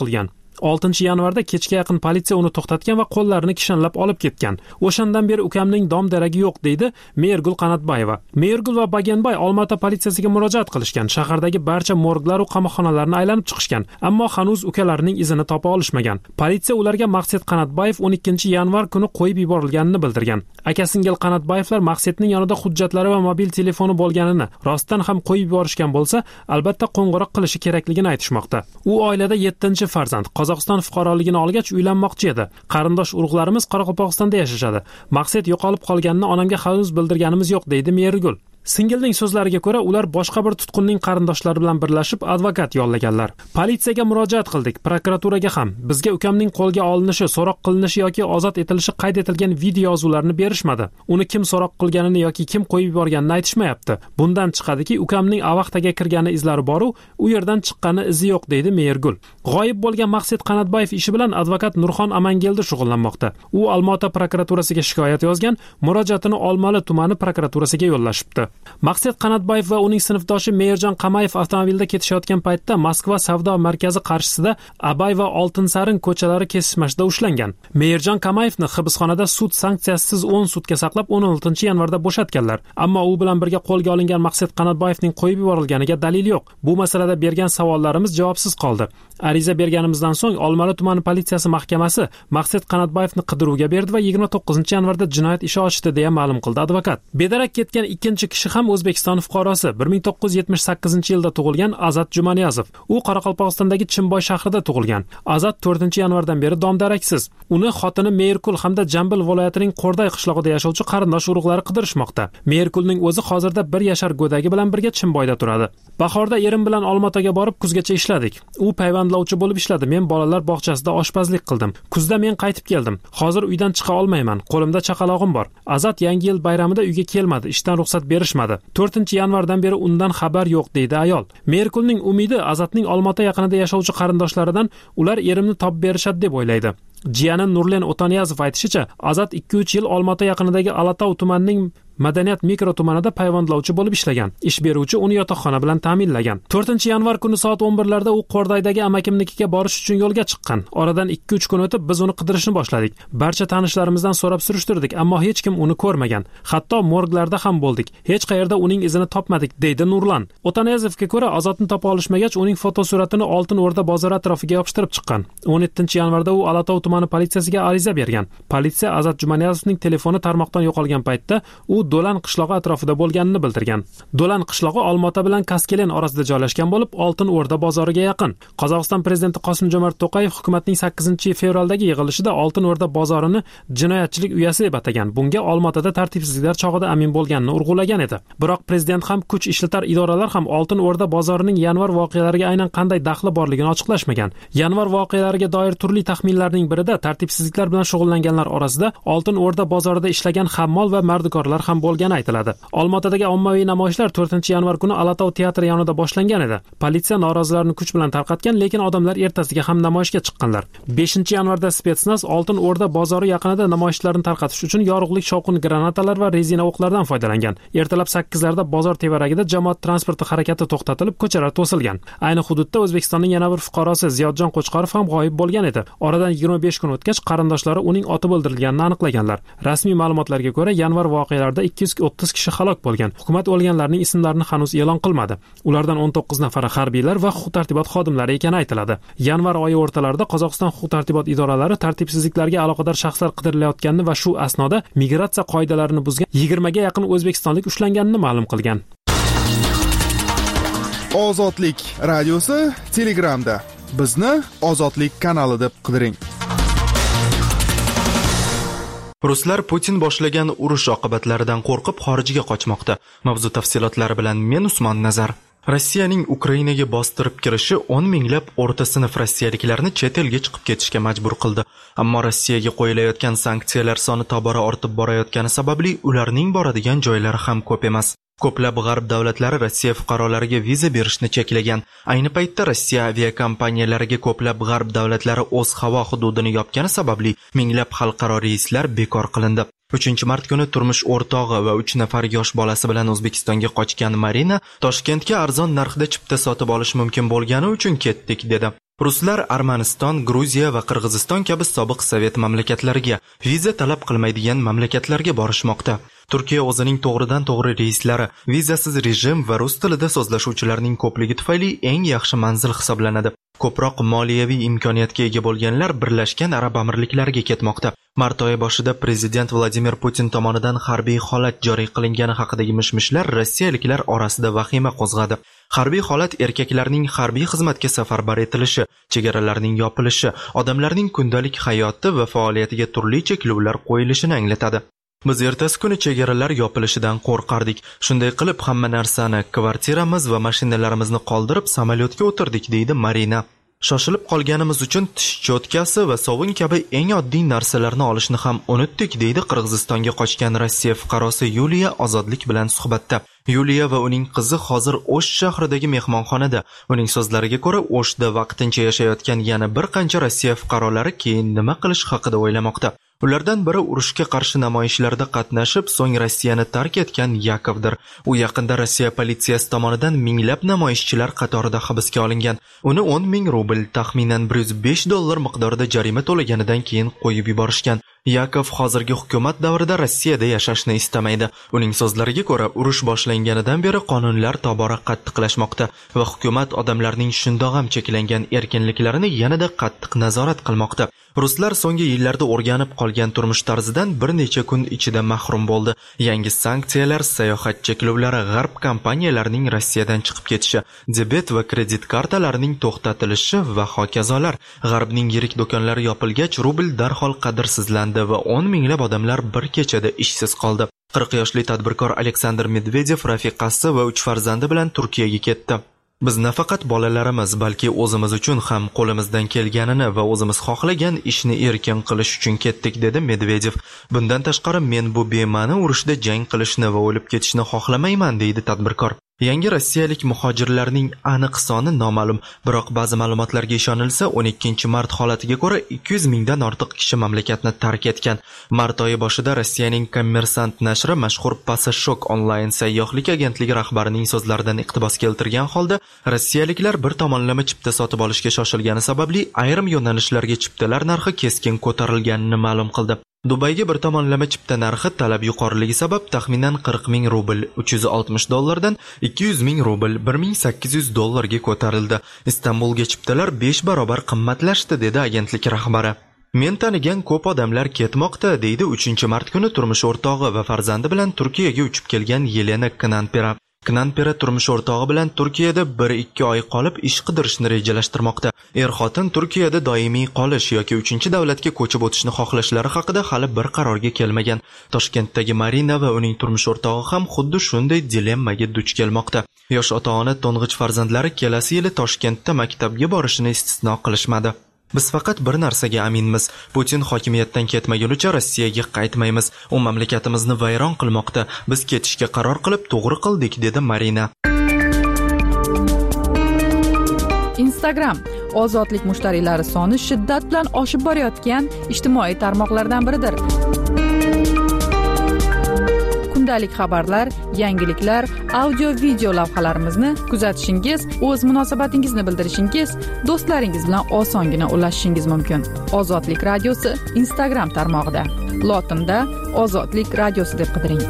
oltinchi yanvarda kechga yaqin politsiya uni to'xtatgan va qo'llarini kishanlab olib ketgan. O'shandan beri ukamning dom-daragi yo'q, deydi Mehrgul Qanatbayeva. Mehrgul va Bagenbay Olmaota politsiyasiga murojaat qilishgan. Shahardagi barcha morglar va qamoqxonalarni aylanib chiqishgan, ammo hanuz ukalarining izini topa olishmagan. Politsiya ularga Maqsad Qanatbayev o'n ikkinchi yanvar kuni qo'yib yuborilganini bildirgan. Aka-singil Qanatbayevlar Maqsadning yonida hujjatlari va mobil telefoni bo'lganini, rostdan ham qo'yib yuborishgan bo'lsa, albatta qo'ng'iroq qilishi kerakligini aytishmoqda. U oilada yettinchi farzand. Qozog'iston fuqaroligini olgach uylanmoqchi edi. Qarindosh urug'larimiz Qoraqalpog'istonda yashashadi. Maqsad yo'qolib qolganini onamga hanuz bildirganimiz yo'q, deydi Mehrgul. Singilning so'zlariga ko'ra, ular boshqa bir tutqunning qarindoshlari bilan birlashib advokat yollaganlar. Politsiyaga murojaat qildik, prokuraturaga ham. Bizga ukamning qo'lga olinishi, so'roq qilinishi yoki ozod etilishi qayd etilgan video yozuvlarini berishmadi. Uni kim so'roq qilganini yoki kim qo'yib yuborganini aytishmayapti. Bundan chiqadiki, ukamning avaqtaga kirgani izlari bor-u, u yerdan chiqqani izi yo'q, deydi Mehrgul. G'oyib bo'lgan Maqsad Qanatbayev ishi bilan advokat Nurxon Amangeldi shug'ullanmoqda. U Olmaota prokuraturasiga shikoyat yozgan, murojaatini Olmali tumani prokuraturasiga yo'llashibdi. Maqsad Qanatbayev va uning sinfdoshi Mehrjon Qamayev avtomobilda ketishayotgan paytda Moskva savdo markazi qarshisida Abay va Oltinsarin ko'chalari kesishmashida ushlangan. Mehrjon Qamayevni hibsxonada sud sanksiyasiz o'n sutka saqlab o'n oltinchi yanvarda bo'shatganlar. Ammo u bilan birga qo'lga olingan Maqsad Qanatbayevning qo'yib yuborilganiga dalil yo'q. Bu masalada bergan savollarimiz javobsiz qoldi. Ariza berganimizdan so'ng Olmali tumani politsiyasi mahkamasi Maqsad Qanatbayevni qidiruvga berdi va yigirma to'qqizinchi yanvarda jinoyat ishi ochdi, deya ma'lum qildi advokat. Bedarak ketgan ikkinchi kishi ham O'zbekiston fuqarosi, bir ming to'qqiz yuz yetmish sakkizinchi yilda tug'ilgan Azat Jumaniyazov. U Qoraqalpog'istondagi Chimboy shahrida tug'ilgan. Azat to'rtinchi yanvardan beri domdaraksiz. Uni xotini Mehrgul hamda Jambil viloyatining Qo'rday qishlog'ida yashovchi qarindosh urug'lari qidirishmoqda. Mehrgulning o'zi hozirda bir yashar go'dagi bilan birga Chimboyda turadi. Bahorda erim bilan Olmaotaga borib kuzgacha ishladik. U payvandlovchi bo'lib ishladi. Men bolalar bog'chasida oshpazlik qildim. Kuzda men qaytib keldim. Hozir uydan chiqa olmayman. Qo'limda chaqalog'im bor. Azat yangi yil bayramida uyga kelmadi. Ishdan ruxsat berishmadi. to'rtinchi yanvardan beri undan xabar yo'q, deydi ayol. Mehrgulning umidi Azatning Olmaota yaqinida yashovchi qarindoshlaridan ular erimni topib berishadi deb o'ylaydi. Jiyani Nurlen O'taniyazov aytishicha, Azat ikki uch yil Olmaota yaqinidagi Alatov tumanining Madaniyat mikro tumanida payvandlovchi bo'lib ishlagan. Ish beruvchi uni yotoqxona bilan ta'minlagan. to'rtinchi yanvar kuni soat o'n birlarda u Qo'rdaydagi amakimnikiga borish uchun yo'lga chiqqan. Oradan ikki uch kun o'tib biz uni qidirishni boshladik. Barcha tanishlarimizdan so'rab surishtirdik, ammo hech kim uni ko'rmagan. Hatto morglarda ham bo'ldik. Hech qayerda uning izini topmadik, deydi Nurlan. O'taniyazovga ko'ra, Azotni topa olishmagach, uning fotosuratini Oltin O'rda bozori atrofiga yopishtirib chiqqan. o'n yettinchi yanvarda u Alatov tumani politsiyasiga ariza bergan. Politsiya Azat Jumaniyazovning telefoni tarmoqdan yo'qolgan paytda u Do'lan qishlog'i atrofida bo'lganini bildirgan. Do'lan qishlog'i Olmaota bilan Kaskelen orasida joylashgan bo'lib, Oltin O'rda bozoriga yaqin. Qozog'iston prezidenti Qosim-Jomart To'qayev hukumatning sakkizinchi fevraldagi yig'ilishida Oltin O'rda bozorini jinoyatchilik uyasi deb atagan. Bunga Olmaotada tartibsizliklar chog'ida amin bo'lganini urg'ulagan edi. Biroq prezident ham kuch ishlatar idoralar ham Oltin O'rda bozorining yanvar voqealariga aynan qanday daxli borligini ochiqlashmagan. Yanvar voqealariga doir turli taxminlarning birida tartibsizliklar bilan shug'ullanganlar orasida Oltin O'rda bozorida ishlagan hammol va mardikorlar ham bo'lgani aytiladi. Olmaotadagi ommaviy namoyishlar to'rtinchi yanvar kuni Alatov teatri yonida boshlangan edi. Politsiya norozilarni kuch bilan tarqatgan, lekin odamlar ertasiga ham namoyishga chiqqanlar. beshinchi yanvarda Spetsnaz Oltin O'rda bozori yaqinida namoyishlarni tarqatish uchun yorug'lik shovqin granatalar va rezina o'qlardan foydalangan. Ertalab sakkizlarda bozor tevaragida jamoat transporti harakati to'xtatilib, ko'chalar to'silgan. Ayni hududda O'zbekistonning yana bir fuqarosi Ziyodjon Qo'chqorov ham g'oyib bo'lgan edi. Oradan yigirma besh kun o'tgach, qarindoshlari uning otib o'ldirilganini aniqlaganlar. Rasmiy ma'lumotlarga ko'ra, yanvar voqealarida ikki yuz o'ttiz kishi halok bo'lgan. Hukumat o'lganlarning ismlarini hanuz e'lon qilmadi. Ulardan o'n to'qqiz nafari harbiylar va huquq-tartibot xodimlari ekani aytiladi. Yanvar oyi o'rtalarida Qozog'iston huquq-tartibot idoralari tartibsizliklarga aloqador shaxslar qidirilayotganini va shu asnoda migratsiya qoidalarini buzgan yigirmaga yaqin o'zbekistonlik ushlanganini ma'lum qilgan. Ozodlik radiosi Telegramda. Bizni Ozodlik kanali deb qidiring. Ruslar Putin boshlagan urush oqibatlaridan qo'rqib xorijga qochmoqda. Mavzu tafsilotlari bilan men Usmon Nazar. Rossiyaning Ukrainaga bostirib kirishi o'n minglab o'rta sinf rossiyaliklarni chet elga chiqib ketishga majbur qildi. Ammo Rossiyaga qo'yilayotgan sanksiyalar soni tobora ortib borayotgani sababli ularning boradigan joylari ham ko'p emas. Ko'plab g'arb davlatlari Rossiya fuqarolariga viza berishni cheklagan. Ayni paytda Rossiya aviakompaniyalariga ko'plab g'arb davlatlari o'z havo hududini yopgani sababli minglab xalqaro reyslar bekor qilindi. uchinchi mart kuni turmush o'rtog'i va uch nafar yosh bolasi bilan O'zbekistonga qochgan Marina Toshkentga arzon narxda chipta sotib olish mumkin bo'lgani uchun ketdik dedi. Ruslar Armaniston, Gruziya va Qirg'iziston kabi sobiq sovet mamlakatlariga viza talab qilmaydigan mamlakatlarga borishmoqda. Turkiya o'zining to'g'ridan-to'g'ri reyslari, vizasiz rejim va rus tilida so'zlashuvchilarning ko'pligi tufayli eng yaxshi manzil hisoblanadi. Ko'proq moliyaviy imkoniyatga ega bo'lganlar Birlashgan Arab Amirliklariga ketmoqda. Mart oyi boshida prezident Vladimir Putin tomonidan harbiy holat joriy qilingani haqidagi mishmishlar rossiyaliklar orasida vahima qo'zg'adi. Harbiy holat erkaklarning harbiy xizmatga safarbar etilishi, chegaralarning yopilishi, odamlarning kundalik hayoti va faoliyatiga turli cheklovlar qo'yilishini anglatadi. Biz ertasi kuni chegaralar yopilishidan qo'rqardik. Shunday qilib hamma narsani, kvartiramiz va mashinalarimizni qoldirib samolyotga o'tirdik, deydi Marina. Shoshilib qolganimiz uchun tish cho'tkasi va sovun kabi eng oddiy narsalarni olishni ham unutdik, deydi Qirg'izistonga qochgan Rossiya fuqarosi Yuliya Ozodlik bilan suhbatda. Yuliya va uning qizi hozir O'sh shahridagi mehmonxonada. Uning so'zlariga ko'ra, O'shda vaqtincha yashayotgan yana bir qancha Rossiya fuqarolari keyin nima qilish haqida o'ylamoqda. Ulardan biri urushga qarshi namoyishlarda qatnashib, so'ng Rossiyani tark etgan Yakovdir. U yaqinda Rossiya politsiyasi tomonidan minglab namoyishchilar qatorida hibsga olingan. Uni o'n ming rubl, taxminan bir yuz besh dollar miqdorida jarima to'laganidan keyin qo'yib yuborishgan. Yakov hozirgi hukumat davrida Rossiyada yashashni istamaydi. Uning so'zlariga ko'ra, urush boshlanganidan beri qonunlar tobora qattiqlashmoqda va hukumat odamlarning shundoq ham cheklangan erkinliklarini yanada qattiq nazorat qilmoqda. Ruslar so'nggi yillarda o'rganib qolgan turmush tarzidan bir necha kun ichida mahrum bo'ldi. Yangi sanksiyalar, sayohat cheklovlari, g'arb kompaniyalarining Rossiyadan chiqib ketishi, debet va kredit kartalarining to'xtatilishi va hokazolar. G'arbning yirik do'konlari yopilgach, rubl darhol qadrsizlandi va o'n minglab odamlar bir kechada ishsiz qoldi. qirq yoshli tadbirkor Aleksandr Medvedev rafiqasi va uch farzandi bilan Turkiyaga ketdi. Biz nafaqat bolalarimiz, balki o'zimiz uchun ham qo'limizdan kelganini va o'zimiz xohlagan ishni erkin qilish uchun ketdik, dedi Medvedev. Bundan tashqari, men bu bema'ni urushda jang qilishni va o'lib ketishni xohlamayman, deydi tadbirkor. Yangi rossiyalik muhojirlarning aniq soni noma'lum, biroq ba'zi ma'lumotlarga ishonilsa, o'n ikkinchi mart holatiga ko'ra ikki yuz mingdan ortiq kishi mamlakatni tark etgan. Mart oyi boshida Rossiyaning Kommersant nashri mashhur Passashok onlayn sayyohlik agentligi rahbarining so'zlaridan iqtibos keltirgan holda, rossiyaliklar bir tomonlama chipta sotib olishga shoshilgani sababli ayrim yo'nalishlarga chiptalar narxi keskin ko'tarilganini ma'lum qildi. Dubayga bir tomonlama chipta narxi talab yuqoriligi sabab taxminan qirq ming rubl, uch yuz oltmish dollardan ikki yuz ming rubl, bir ming sakkiz yuz dollarga ko'tarildi. Istanbulga chiptalar besh barobar qimmatlashdi, dedi agentlik rahbari. Men tanigan ko'p odamlar ketmoqda, deydi uchinchi mart kuni turmush o'rtog'i va farzandi bilan Turkiyaga uchib kelgan Yelena Knanpera. Knanpera turmush o'rtog'i bilan Turkiyada bir ikki oy qolib ish qidirishni rejalashtirmoqda. Er-xotin Turkiyada doimiy qolish yoki uchinchi davlatga ko'chib o'tishni xohlashlari haqida hali bir qarorga kelmagan. Toshkentdagi Marina va uning turmush o'rtog'i ham xuddi shunday dilemmaga duch kelmoqda. Yosh ota-ona to'ng'ich farzandlari kelasi yili Toshkentda maktabga borishini istisno qilishmadi. Biz faqat bir narsaga aminmiz. Putin hokimiyatdan ketmagunicha Rossiyaga qaytmaymiz. U mamlakatimizni vayron qilmoqda. Biz ketishga qaror qilib to'g'ri qildik, dedi Marina. Instagram ozodlik mushtariylari soni shiddat bilan oshib borayotgan ijtimoiy tarmoqlardan biridir. Kundalik xabarlar, yangiliklar, audio-video lavhalarimizni kuzatishingiz, o'z munosabatingizni bildirishingiz, do'stlaringiz bilan osongina ulashishingiz mumkin. Ozodlik radiosi Instagram tarmog'ida. Lotinda Ozodlik radiosi deb qidiring.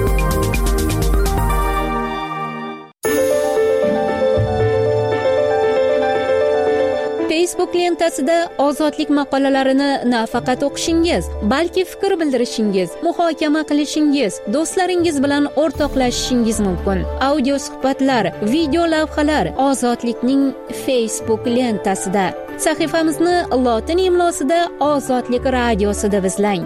Facebook lentasida ozodlik maqolalarini nafaqat o'qishingiz, balki fikr bildirishingiz, muhokama qilishingiz, do'stlaringiz bilan o'rtoqlashishingiz mumkin. Audio suhbatlar, video lavhalar Ozodlikning Facebook lentasida. Sahifamizni lotin imlosida Ozodlik radiosi deb izlang.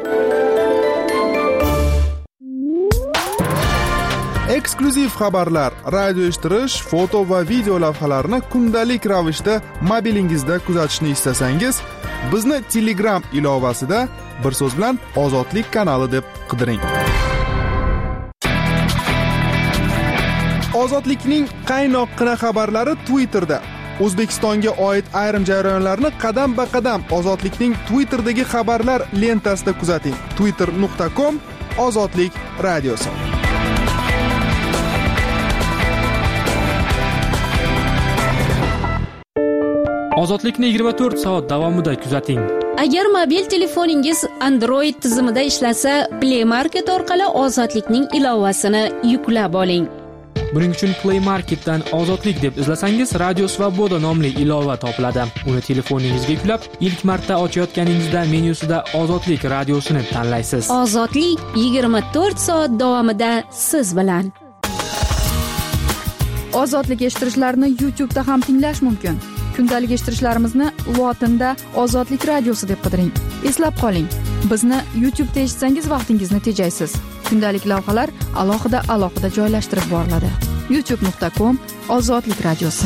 Eksklyuziv xabarlar, radio eshittirish, foto va video lavhalarni kundalik ravishda mobilingizda kuzatishni istasangiz, bizni Telegram ilovasida bir so'z bilan Ozodlik kanali deb qidiring. Ozodlikning qaynoqqina xabarlari Twitterda. O'zbekistonga oid ayrim jarayonlarni qadam-ba-qadam Ozodlikning Twitterdagi xabarlar lentasida kuzating. twitter nuqta com Ozodlik radiosi. Ozodlikni yigirma to'rt soat davomida kuzating. Agar mobil telefoningiz Android tizimida ishlasa, Play Market orqali Ozodlikning ilovasini yuklab oling. Buning uchun Play Marketdan Ozodlik deb izlasangiz, Radio Svoboda nomli ilova topiladi. Uni telefoningizga yuklab, ilk marta ochayotganingizda menyusida Ozodlik radiosini tanlaysiz. Ozodlik yigirma to'rt soat davomida siz bilan. Ozodlik eshittirishlarni YouTube da ham tinglash mumkin. Kundalik eshittirishlarimizni lotinda Ozodlik radiosi deb qidiring. Eslab qoling, bizni YouTube da eshitsangiz vaqtingizni tejaysiz. Kundalik lavhalar alohida alohida joylashtirib boriladi. youtube nuqta com Ozodlik radiosi.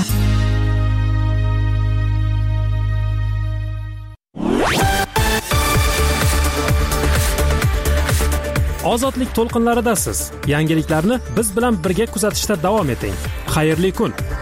Ozodlik to'lqinlaridasiz. Yangiliklarni biz bilan birga kuzatishda davom eting. Xayrli kun.